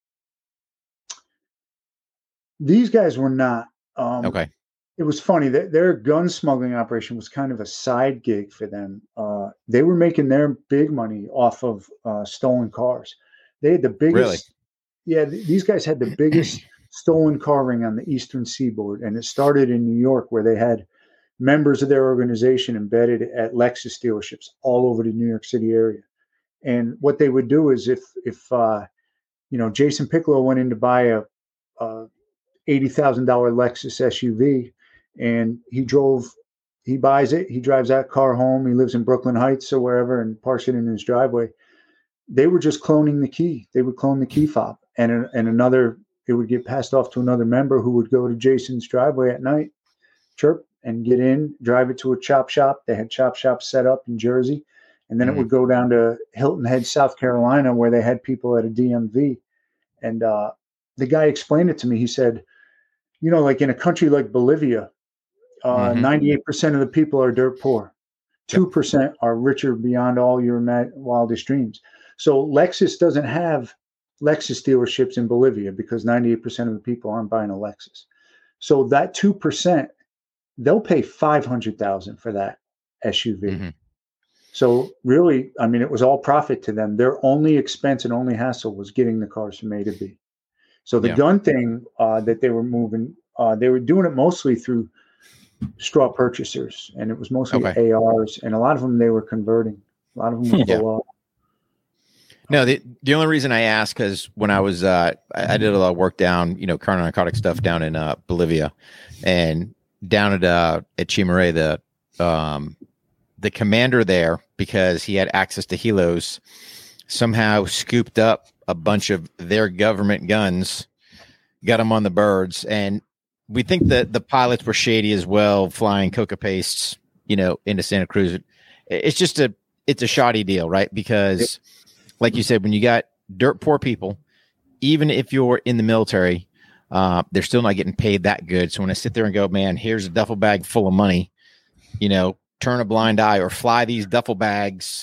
These guys were not. Okay. It was funny that their gun smuggling operation was kind of a side gig for them. They were making their big money off of stolen cars. They had the biggest. Really? Yeah, these guys had the biggest stolen car ring on the Eastern Seaboard, and it started in New York, where they had members of their organization embedded at Lexus dealerships all over the New York City area. And what they would do is, if Jason Piccolo went in to buy a $80,000 Lexus SUV, and he buys it, he drives that car home, he lives in Brooklyn Heights or wherever, and parks it in his driveway. They were just cloning the key. They would clone the key fob, and it would get passed off to another member who would go to Jason's driveway at night, chirp, and get in, drive it to a chop shop. They had chop shops set up in Jersey, and then it would go down to Hilton Head, South Carolina, where they had people at a DMV. And the guy explained it to me. He said, like in a country like Bolivia, 98% of the people are dirt poor. 2% are richer beyond all your wildest dreams. So Lexus doesn't have Lexus dealerships in Bolivia because 98% of the people aren't buying a Lexus. So that 2%, they'll pay $500,000 for that SUV. So really, it was all profit to them. Their only expense and only hassle was getting the cars from A to B. So the gun thing that they were moving, they were doing it mostly through straw purchasers, and it was mostly ARs, and a lot of them they were converting. A lot of them were full up. No, the only reason I asked, because when I was, I did a lot of work down, current narcotic stuff down in Bolivia, and down at Chimare, the commander there, because he had access to helos, somehow scooped up a bunch of their government guns, got them on the birds, and we think that the pilots were shady as well, flying coca pastes, into Santa Cruz. It's a shoddy deal, right? Because like you said, when you got dirt poor people, even if you're in the military, they're still not getting paid that good. So when I sit there and go, man, here's a duffel bag full of money, turn a blind eye or fly these duffel bags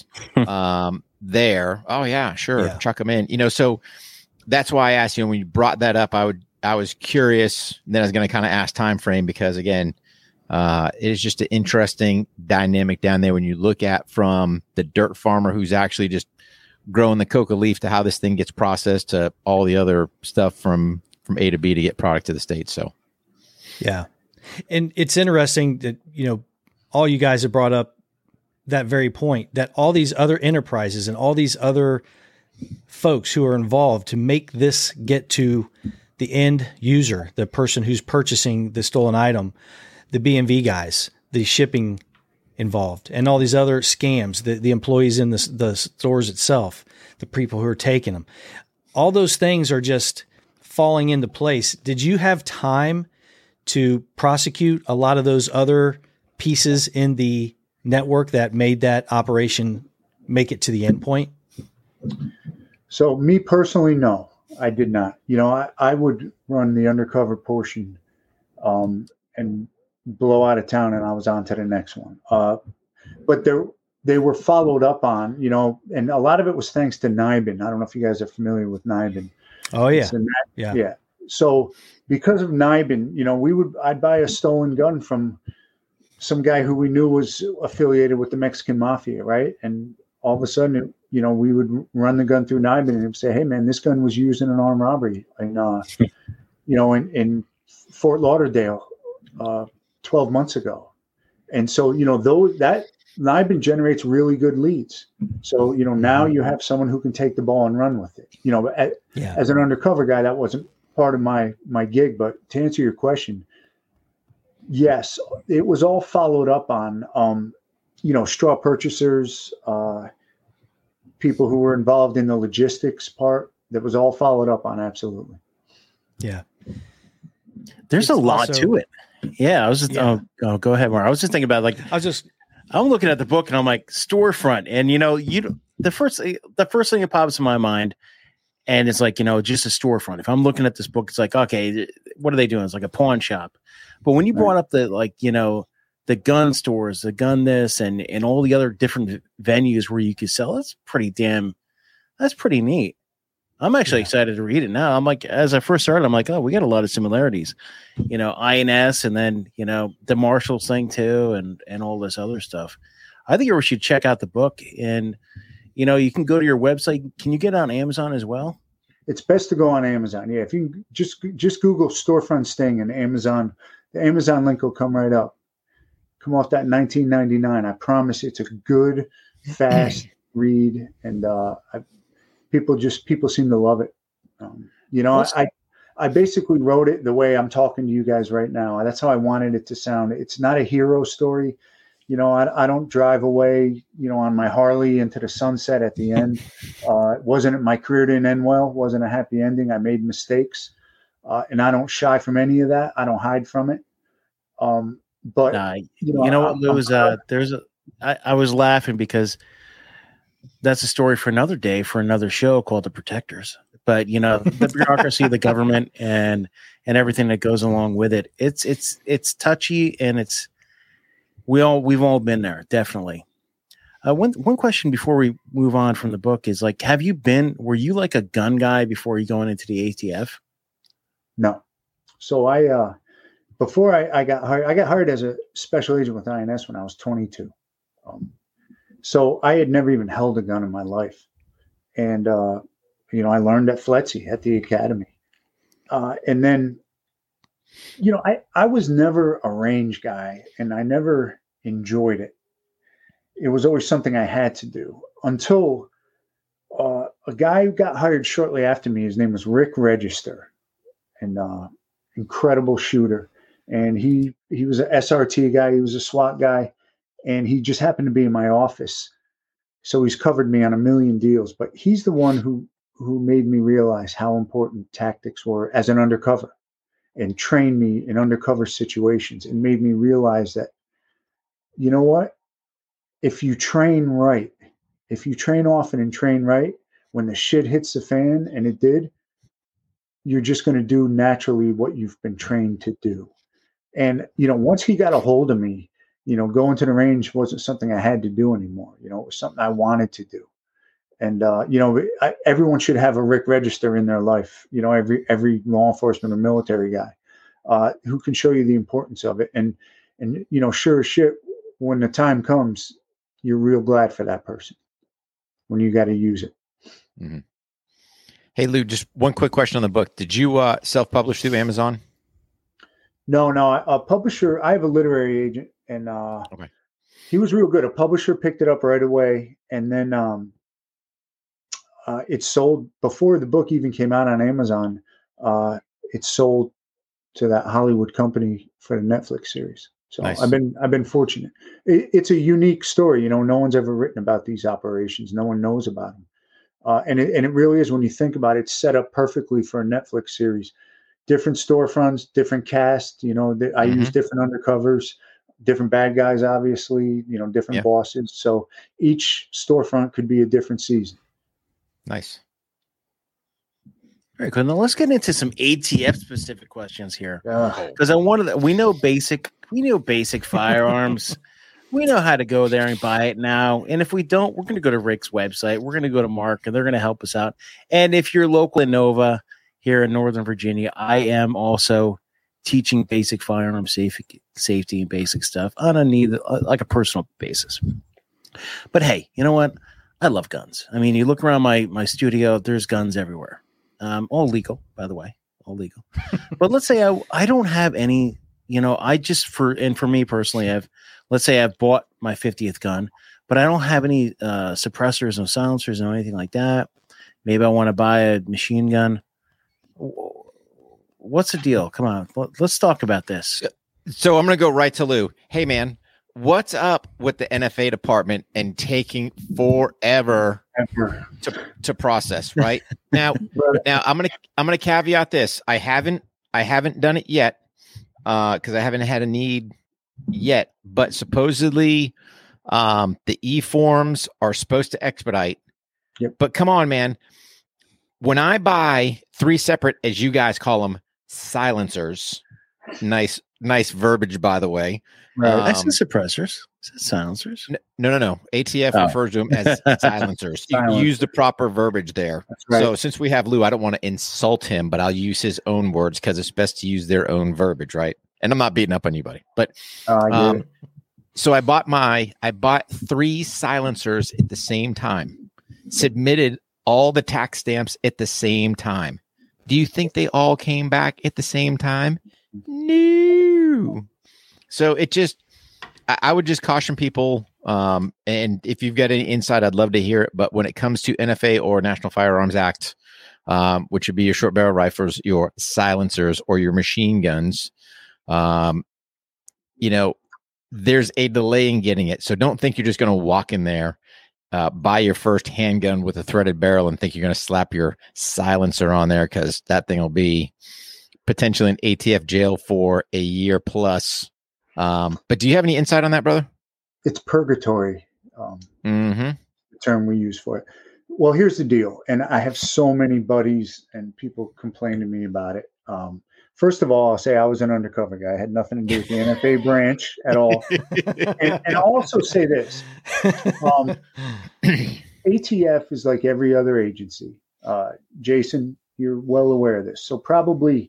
there. Oh yeah, sure. Yeah. Chuck them in, so that's why I asked you when you brought that up, I was curious. Then I was going to kind of ask time frame, because again, it is just an interesting dynamic down there when you look at from the dirt farmer who's actually just growing the coca leaf to how this thing gets processed to all the other stuff from A to B to get product to the States. So, yeah. And it's interesting that, all you guys have brought up that very point, that all these other enterprises and all these other folks who are involved to make this get to the end user, the person who's purchasing the stolen item, the B&V guys, the shipping involved, and all these other scams, the employees in the stores itself, the people who are taking them. All those things are just falling into place. Did you have time to prosecute a lot of those other pieces in the network that made that operation make it to the end point? So me personally, no, I did not. I would run the undercover portion and blow out of town, and I was on to the next one. But they were followed up on, and a lot of it was thanks to NIBIN. I don't know if you guys are familiar with NIBIN. Oh yeah. Yeah. So because of NIBIN, I'd buy a stolen gun from some guy who we knew was affiliated with the Mexican mafia, right? And all of a sudden, we would run the gun through NIBIN and say, "Hey, man, this gun was used in an armed robbery in Fort Lauderdale 12 months ago." And so, that NIBIN generates really good leads. So, now you have someone who can take the ball and run with it. As an undercover guy, that wasn't part of my gig. But to answer your question, yes, it was all followed up on, straw purchasers, people who were involved in the logistics part. That was all followed up on. Absolutely. Yeah. There's a lot to it. Yeah. I was just, oh, go ahead, Mark. I was just thinking about I'm looking at the book and I'm like, storefront. And, the first thing that pops in my mind, and it's like, just a storefront. If I'm looking at this book, it's like, okay, what are they doing? It's like a pawn shop. But when you brought up the gun stores, the gun this, and all the other different venues where you could sell, that's pretty neat. I'm actually excited to read it now. I'm like, as I first started, I'm like, oh, we got a lot of similarities, INS, and then, the Marshalls thing too, and all this other stuff. I think you should check out the book, and, you can go to your website. Can you get it on Amazon as well? It's best to go on Amazon. Yeah. If you just Google storefront Sting and Amazon, the Amazon link will come right up. Come off that $19.99. I promise it's a good, fast read. And, people seem to love it. I basically wrote it the way I'm talking to you guys right now. That's how I wanted it to sound. It's not a hero story. I don't drive away, on my Harley into the sunset at the end. My career didn't end well. It wasn't a happy ending. I made mistakes, and I don't shy from any of that. I don't hide from it. But I was laughing because that's a story for another day, for another show called The Protectors. But the bureaucracy of the government and everything that goes along with it, it's touchy, and we've all been there, definitely. One question before we move on from the book is like, were you like a gun guy before you going into the ATF? No. So before I got hired as a special agent with INS when I was 22. So I had never even held a gun in my life. And, I learned at FLETC at the academy. And then, I was never a range guy, and I never enjoyed it. It was always something I had to do until a guy who got hired shortly after me, his name was Rick Register, and incredible shooter. And he was an SRT guy. He was a SWAT guy. And he just happened to be in my office. So he's covered me on a million deals. But he's the one who made me realize how important tactics were as an undercover, and trained me in undercover situations, and made me realize that, you know what? If you train right, if you train often and train right, when the shit hits the fan, and it did, you're just going to do naturally what you've been trained to do. And, once he got a hold of me, going to the range wasn't something I had to do anymore. It was something I wanted to do. And, everyone should have a Rick Register in their life. Every law enforcement or military guy who can show you the importance of it. And sure as shit, when the time comes, you're real glad for that person when you got to use it. Mm-hmm. Hey, Lou, just one quick question on the book. Did you self-publish through Amazon? No, a publisher. I have a literary agent, and he was real good. A publisher picked it up right away, and then it sold before the book even came out on Amazon. It sold to that Hollywood company for the Netflix series. So nice. I've been fortunate. It's a unique story. No one's ever written about these operations. No one knows about them, and it really is. When you think about it, it's set up perfectly for a Netflix series. Different storefronts, different cast. I use different undercovers, different bad guys, obviously. Different bosses. So each storefront could be a different season. Nice. Very good. Now let's get into some ATF specific questions here, because we know basic firearms. We know how to go there and buy it now. And if we don't, we're going to go to Rick's website. We're going to go to Mark, and they're going to help us out. And if you're local in Nova, here in Northern Virginia, I am also teaching basic firearm safety and basic stuff on a personal basis. But hey, you know what? I love guns. I mean, you look around my studio, there's guns everywhere. All legal, by the way, all legal. But let's say I don't have any, for me personally, let's say I've bought my 50th gun, but I don't have any suppressors, no silencers, no anything like that. Maybe I want to buy a machine gun. What's the deal? Come on, let's talk about this. So I'm going to go right to Lou. Hey, man, what's up with the NFA department and taking forever to process? Right now, I'm gonna caveat this. I haven't done it yet because I haven't had a need yet. But supposedly, the e-forms are supposed to expedite. Yep. But come on, man. When I buy 3 separate, as you guys call them, silencers, nice verbiage, by the way. I said suppressors. I said silencers. No. ATF refers to them as silencers. You use the proper verbiage there. Right. So since we have Lou, I don't want to insult him, but I'll use his own words because it's best to use their own verbiage, right? And I'm not beating up on anybody, but so I bought 3 silencers at the same time, submitted all the tax stamps at the same time. Do you think they all came back at the same time? No. So I would just caution people. And if you've got any insight, I'd love to hear it. But when it comes to NFA or National Firearms Act, which would be your short barrel rifles, your silencers, or your machine guns, there's a delay in getting it. So don't think you're just going to walk in there, buy your first handgun with a threaded barrel and think you're going to slap your silencer on there, because that thing will be potentially in ATF jail for a year plus. But do you have any insight on that, brother? It's purgatory, the term we use for it. Well, here's the deal. And I have so many buddies and people complain to me about it. First of all, I'll say I was an undercover guy. I had nothing to do with the NFA branch at all. And I'll also say this. ATF is like every other agency. Jason, you're well aware of this. So probably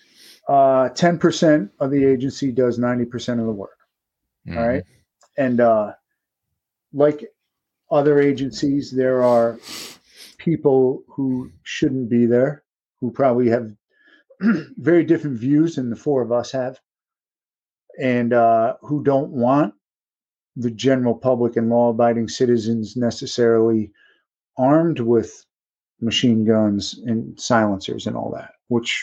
10% of the agency does 90% of the work. All right. And like other agencies, there are people who shouldn't be there, who probably have very different views than the 4 of us have, and who don't want the general public and law-abiding citizens necessarily armed with machine guns and silencers and all that, which,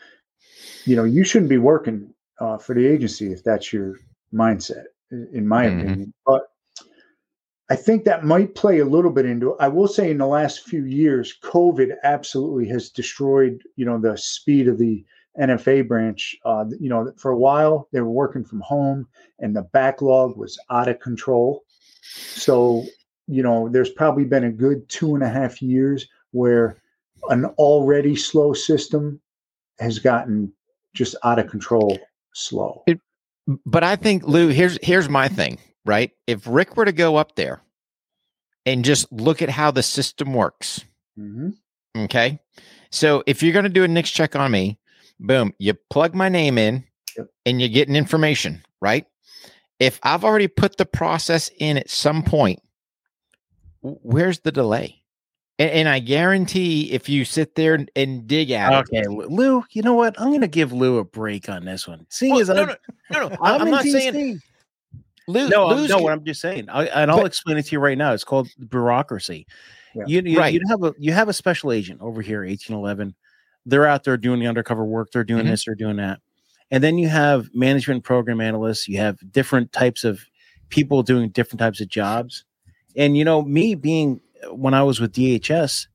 you shouldn't be working for the agency if that's your mindset, in my opinion. But I think that might play a little bit into it. I will say in the last few years, COVID absolutely has destroyed, the speed of the NFA branch. For a while they were working from home and the backlog was out of control. So, there's probably been a good 2.5 years where an already slow system has gotten just out of control slow. But I think, Lou, here's my thing, right? If Rick were to go up there and just look at how the system works, okay? So if you're going to do a NICS check on me, boom, you plug my name in and you get an information, right? If I've already put the process in at some point, where's the delay? And I guarantee if you sit there and dig at it. Okay, Lou, you know what? I'm going to give Lou a break on this one. No. I'm not saying Lou. No, what I'm just saying. I'll explain it to you right now. It's called bureaucracy. Yeah. You have a special agent over here, 1811. They're out there doing the undercover work. They're doing this, they're doing that. And then you have management program analysts. You have different types of people doing different types of jobs. And, me being, when I was with DHS,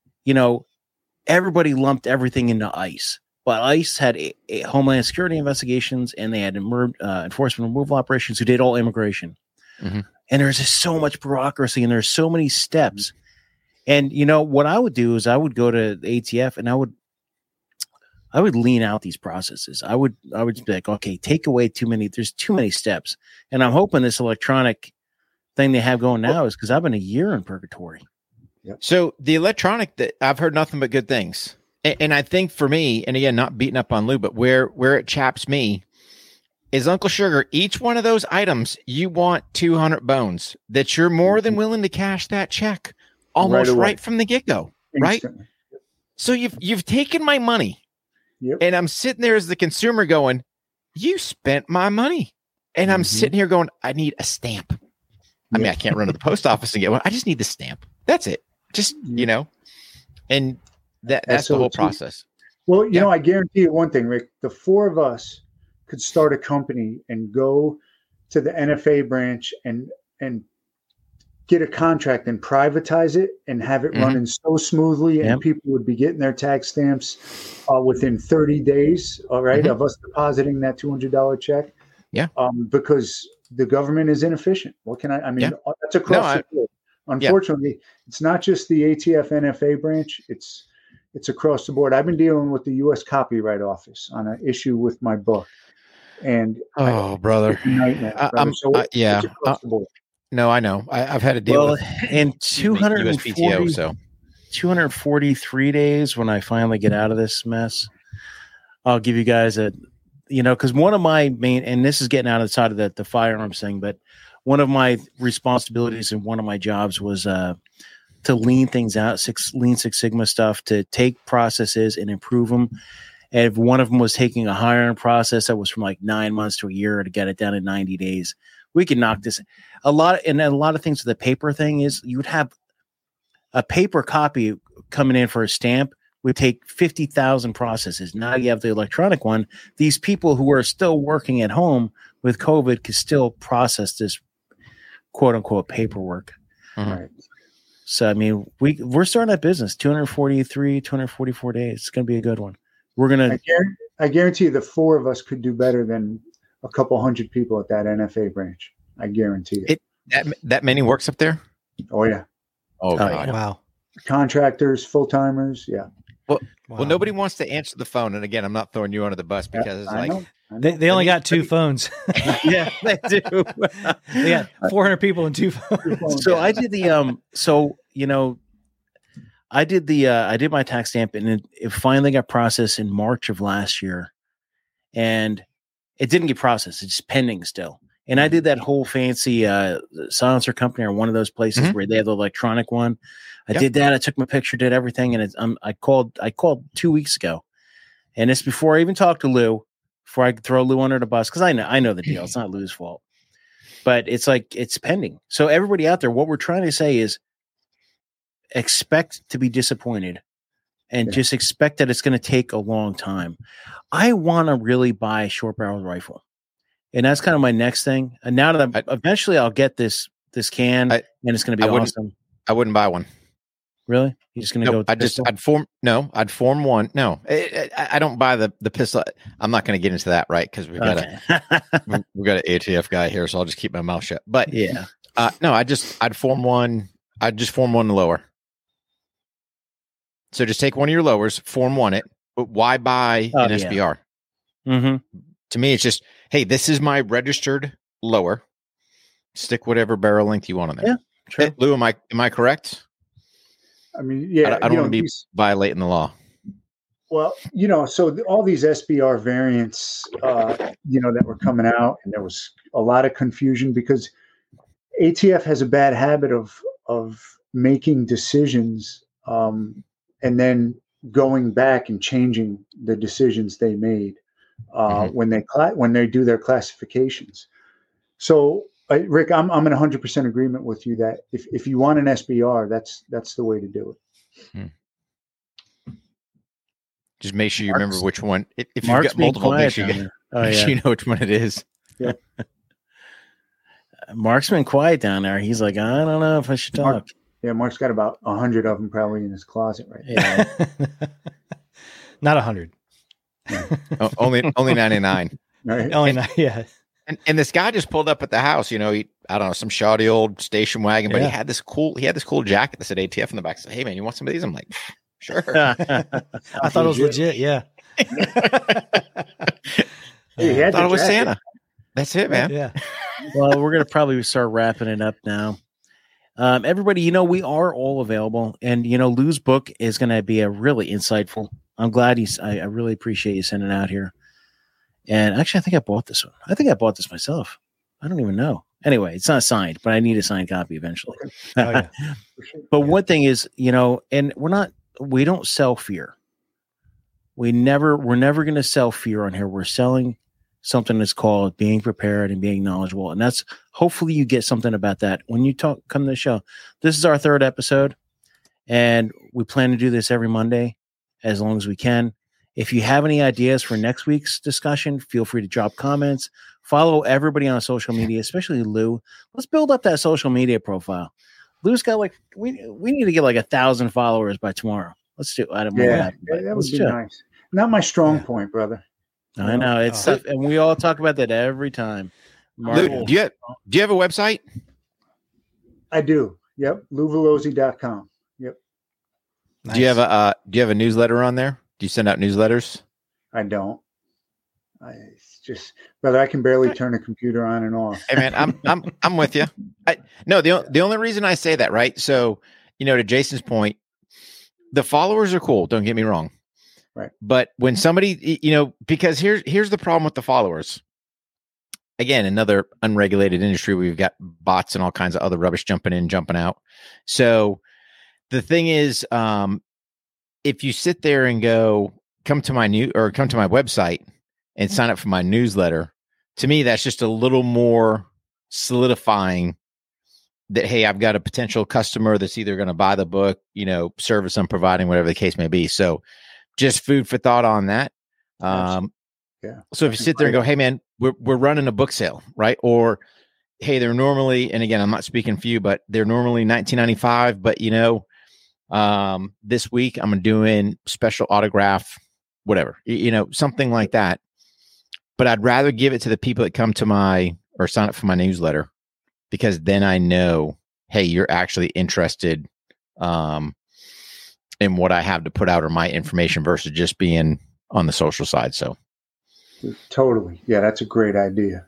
everybody lumped everything into ICE. But ICE had a Homeland Security investigations, and they had enforcement removal operations who did all immigration. And there's just so much bureaucracy, and there's so many steps. And what I would do is I would go to the ATF and I would lean out these processes. I would be like, okay, take away there's too many steps. And I'm hoping this electronic thing they have going now is because I've been a year in purgatory. So the electronic, that I've heard nothing but good things. And I think for me, and again, not beating up on Lou, but where it chaps me is, Uncle Sugar, each one of those items, you want 200 bones that you're more than willing to cash that check almost right from the get-go, right? So you've taken my money, and I'm sitting there as the consumer going, you spent my money. And I'm sitting here going, I need a stamp. I mean, I can't run to the post office and get one. I just need the stamp. That's it. Just, and that's the whole process. Well, you know, I guarantee you one thing, Rick. The four of us could start a company and go to the NFA branch and get a contract and privatize it and have it running so smoothly, and people would be getting their tax stamps within 30 days, all right, of us depositing that $200 check. Yeah. Because the government is inefficient. What can I mean, that's across the board. Unfortunately, it's not just the ATF NFA branch. It's across the board. I've been dealing with the U.S. Copyright Office on an issue with my book. And brother. It's a nightmare, brother. It's across the board. No, I know. I've had to deal with in 243 days when I finally get out of this mess. I'll give you guys because one of my main, and this is getting out of the side of the firearms thing, but one of my responsibilities and one of my jobs was to lean things out, Lean Six Sigma stuff, to take processes and improve them. And if one of them was taking a hiring process that was from like 9 months to a year to get it down in 90 days, we can knock this. A lot of things with the paper thing is you would have a paper copy coming in for a stamp would take 50,000 processes. Now you have the electronic one. These people who are still working at home with COVID can still process this quote unquote paperwork. Right. So, I mean, we're starting that business 244 days. It's going to be a good one. We're going to, I guarantee you the four of us could do better than a couple hundred people at that NFA branch. I guarantee it. That many works up there? Oh yeah. Oh God. Yeah. Wow. Contractors, full timers. Yeah. Well, nobody wants to answer the phone. And again, I'm not throwing you under the bus because it's like they only got two phones. Yeah, they do. They got 400 people and two phones. So I did I did my tax stamp, and it finally got processed in March of last year, and it didn't get processed. It's pending still. And I did that whole fancy silencer company or one of those places where they have the electronic one. I did that. I took my picture, did everything, and I called 2 weeks ago, and it's before I even talked to Lou, before I could throw Lou under the bus, because I know the deal. It's not Lou's fault, but it's like it's pending. So everybody out there, what we're trying to say is expect to be disappointed, and just expect that it's going to take a long time. I want to really buy a short barrel rifle. And that's kind of my next thing. And now that eventually I'll get this can, and it's going to be awesome. I wouldn't buy one. Really? You're just going to go with the pistol? I'd form one. No, I don't buy the pistol. I'm not going to get into that, right? Because we've got an ATF guy here, so I'll just keep my mouth shut. But yeah, no, I'd form one. I'd just form one lower. So just take one of your lowers, form one it. But why buy an SBR? Mm-hmm. To me, it's just, hey, this is my registered lower. Stick whatever barrel length you want on there. Yeah, sure. Hey, Lou, am I correct? I mean, yeah. I don't want to be violating the law. Well, so all these SBR variants, that were coming out, and there was a lot of confusion because ATF has a bad habit of making decisions and then going back and changing the decisions they made when they do their classifications. So, Rick, I'm in 100% agreement with you that if you want an SBR, that's the way to do it. Just make sure you remember which one. If you've Mark's got multiple, make sure you know which one it is. Yeah. Mark's been quiet down there. He's like, I don't know if I should talk. Mark's got about 100 of them probably in his closet right now. Yeah. Not 100. Only 99. Right? Only not, yeah. And this guy just pulled up at the house. I don't know, some shoddy old station wagon, but he had this cool jacket that said ATF in the back. I said, hey man, you want some of these? I'm like, sure. I thought it was legit. Yeah. Hey, I thought it was Santa. That's it, man. Yeah. Well, we're going to probably start wrapping it up now. Everybody, we are all available, and Lou's book is going to be a really insightful. I'm glad I really appreciate you sending it out here. And actually, I think I bought this one. I think I bought this myself. I don't even know. Anyway, it's not signed, but I need a signed copy eventually. Oh, yeah. But one thing is, and we don't sell fear. We're never going to sell fear on here. We're selling something that's called being prepared and being knowledgeable. And that's hopefully you get something about that when you come to the show. This is our 3rd episode, and we plan to do this every Monday as long as we can. If you have any ideas for next week's discussion, feel free to drop comments. Follow everybody on social media, especially Lou. Let's build up that social media profile. Lou's got like we need to get like 1,000 followers by tomorrow. Let's do. I don't know. That would be nice. Not my strong point, brother. I know it's tough, and we all talk about that every time. Lou, do you have a website? I do. Yep, LouVelosi.com. Yep. Nice. Do you have a newsletter on there? Do you send out newsletters? I don't. It's just, brother, I can barely turn a computer on and off. Hey man, I'm with you. The only reason I say that, right? So, to Jason's point, the followers are cool. Don't get me wrong. Right. But when somebody, because here's the problem with the followers. Again, another unregulated industry. We've got bots and all kinds of other rubbish jumping in, jumping out. So the thing is, if you sit there and go, come to my website and sign up for my newsletter, to me, that's just a little more solidifying that, hey, I've got a potential customer that's either going to buy the book, service I'm providing, whatever the case may be. So just food for thought on that. Yeah. So if you sit there and go, hey man, we're running a book sale, right? Or, hey, they're normally, and again, I'm not speaking for you, but they're normally $19.95, but this week I'm doing special autograph, whatever, something like that. But I'd rather give it to the people that come to or sign up for my newsletter, because then I know, hey, you're actually interested in what I have to put out or my information versus just being on the social side. So totally. Yeah, that's a great idea.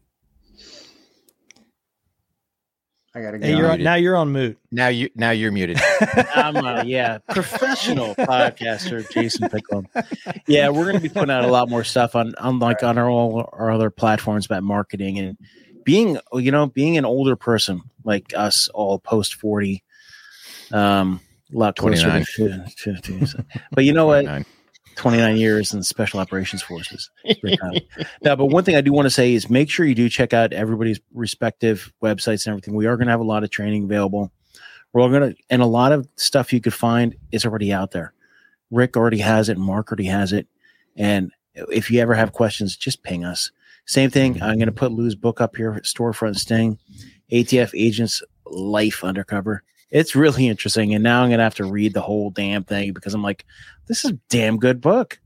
I gotta go. Hey, now you're on mute. Now you're muted. I'm professional podcaster Jason Picklum. Yeah, we're going to be putting out a lot more stuff on our other platforms about marketing and being an older person like us, all post 40, a lot closer to 50. But you know what? 29 years in special operations forces. No, but one thing I do want to say is make sure you do check out everybody's respective websites and everything. We are going to have a lot of training available. And a lot of stuff you could find is already out there. Rick already has it. Mark already has it. And if you ever have questions, just ping us. Same thing. I'm going to put Lou's book up here, Storefront Sting, ATF Agents Life Undercover. It's really interesting. And now I'm going to have to read the whole damn thing because I'm like, this is a damn good book.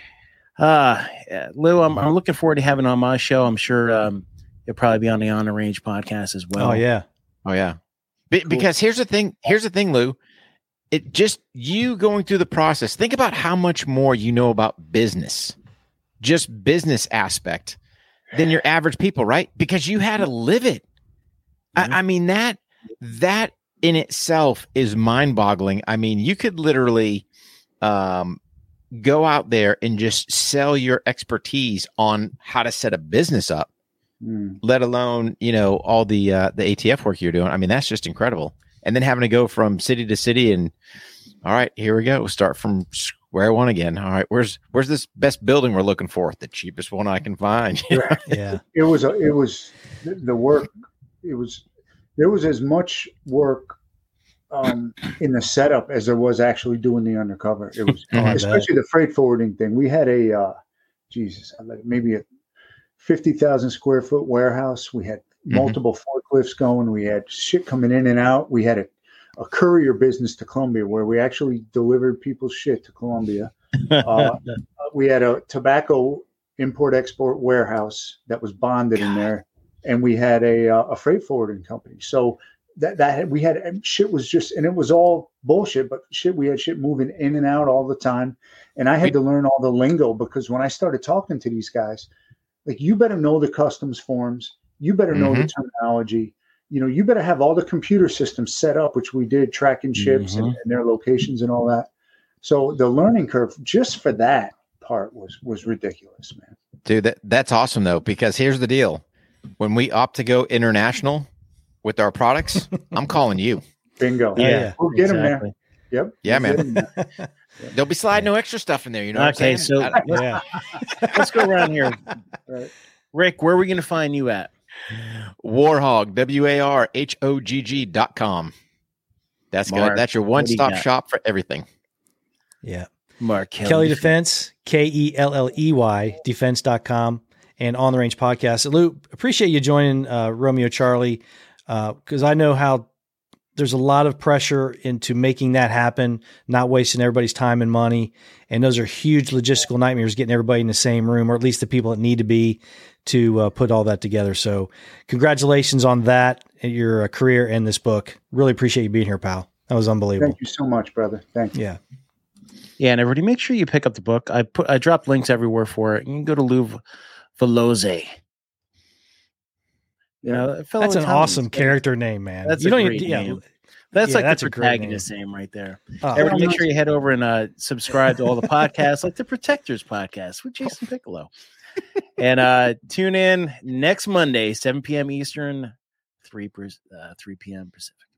Lou, I'm looking forward to having on my show. I'm sure you'll probably be on the On the Range podcast as well. Oh, yeah. Cool. Because here's the thing, Lou. It just you going through the process. Think about how much more you know about business, just business aspect, than your average people, right? Because you had to live it. Mm-hmm. I mean, that in itself is mind-boggling. I mean, you could literally go out there and just sell your expertise on how to set a business up, let alone, all the ATF work you're doing. I mean, that's just incredible. And then having to go from city to city and, all right, here we go. We'll start from square one again. All right, where's this best building we're looking for? The cheapest one I can find. Yeah. It was the work. There was as much work in the setup as there was actually doing the undercover. It was especially the freight forwarding thing. We had maybe a 50,000 square foot warehouse. We had multiple forklifts going. We had shit coming in and out. We had a courier business to Colombia where we actually delivered people's shit to Colombia. We had a tobacco import-export warehouse that was bonded in there. And we had a freight forwarding company. So that we had shit was just, and it was all bullshit, but we had shit moving in and out all the time. And I had to learn all the lingo because when I started talking to these guys, like, you better know the customs forms. You better know the terminology. You better have all the computer systems set up, which we did, tracking ships and their locations and all that. So the learning curve just for that part was ridiculous, man. Dude, that's awesome though, because here's the deal. When we opt to go international with our products, I'm calling you. Bingo. Yeah. We'll get them there. Yep. Yeah, man. They'll be sliding no extra stuff in there. You know what I'm saying? So let's go around here. Right. Rick, where are we going to find you at? Warhog, WARHOGG.com. That's Mark, good. That's your one-stop shop for everything. Yeah. Mark Kelly Defense, Kelley, defense.com, and On the Range Podcast. Lou, appreciate you joining Romeo Charlie, because I know how there's a lot of pressure into making that happen, not wasting everybody's time and money. And those are huge logistical nightmares, getting everybody in the same room, or at least the people that need to be, to put all that together. So congratulations on that, your career and this book. Really appreciate you being here, pal. That was unbelievable. Thank you so much, brother. Thank you. Yeah. Yeah, and everybody, make sure you pick up the book. I dropped links everywhere for it. You can go to Lou Veloze. You know, that's an awesome character name, man. That's you a don't great name. That's like the protagonist name right there. Everybody, make sure you head over and subscribe to all the podcasts, like the Protectors podcast with Jason Piccolo. And tune in next Monday, 7 p.m. Eastern, 3 p.m. Pacific.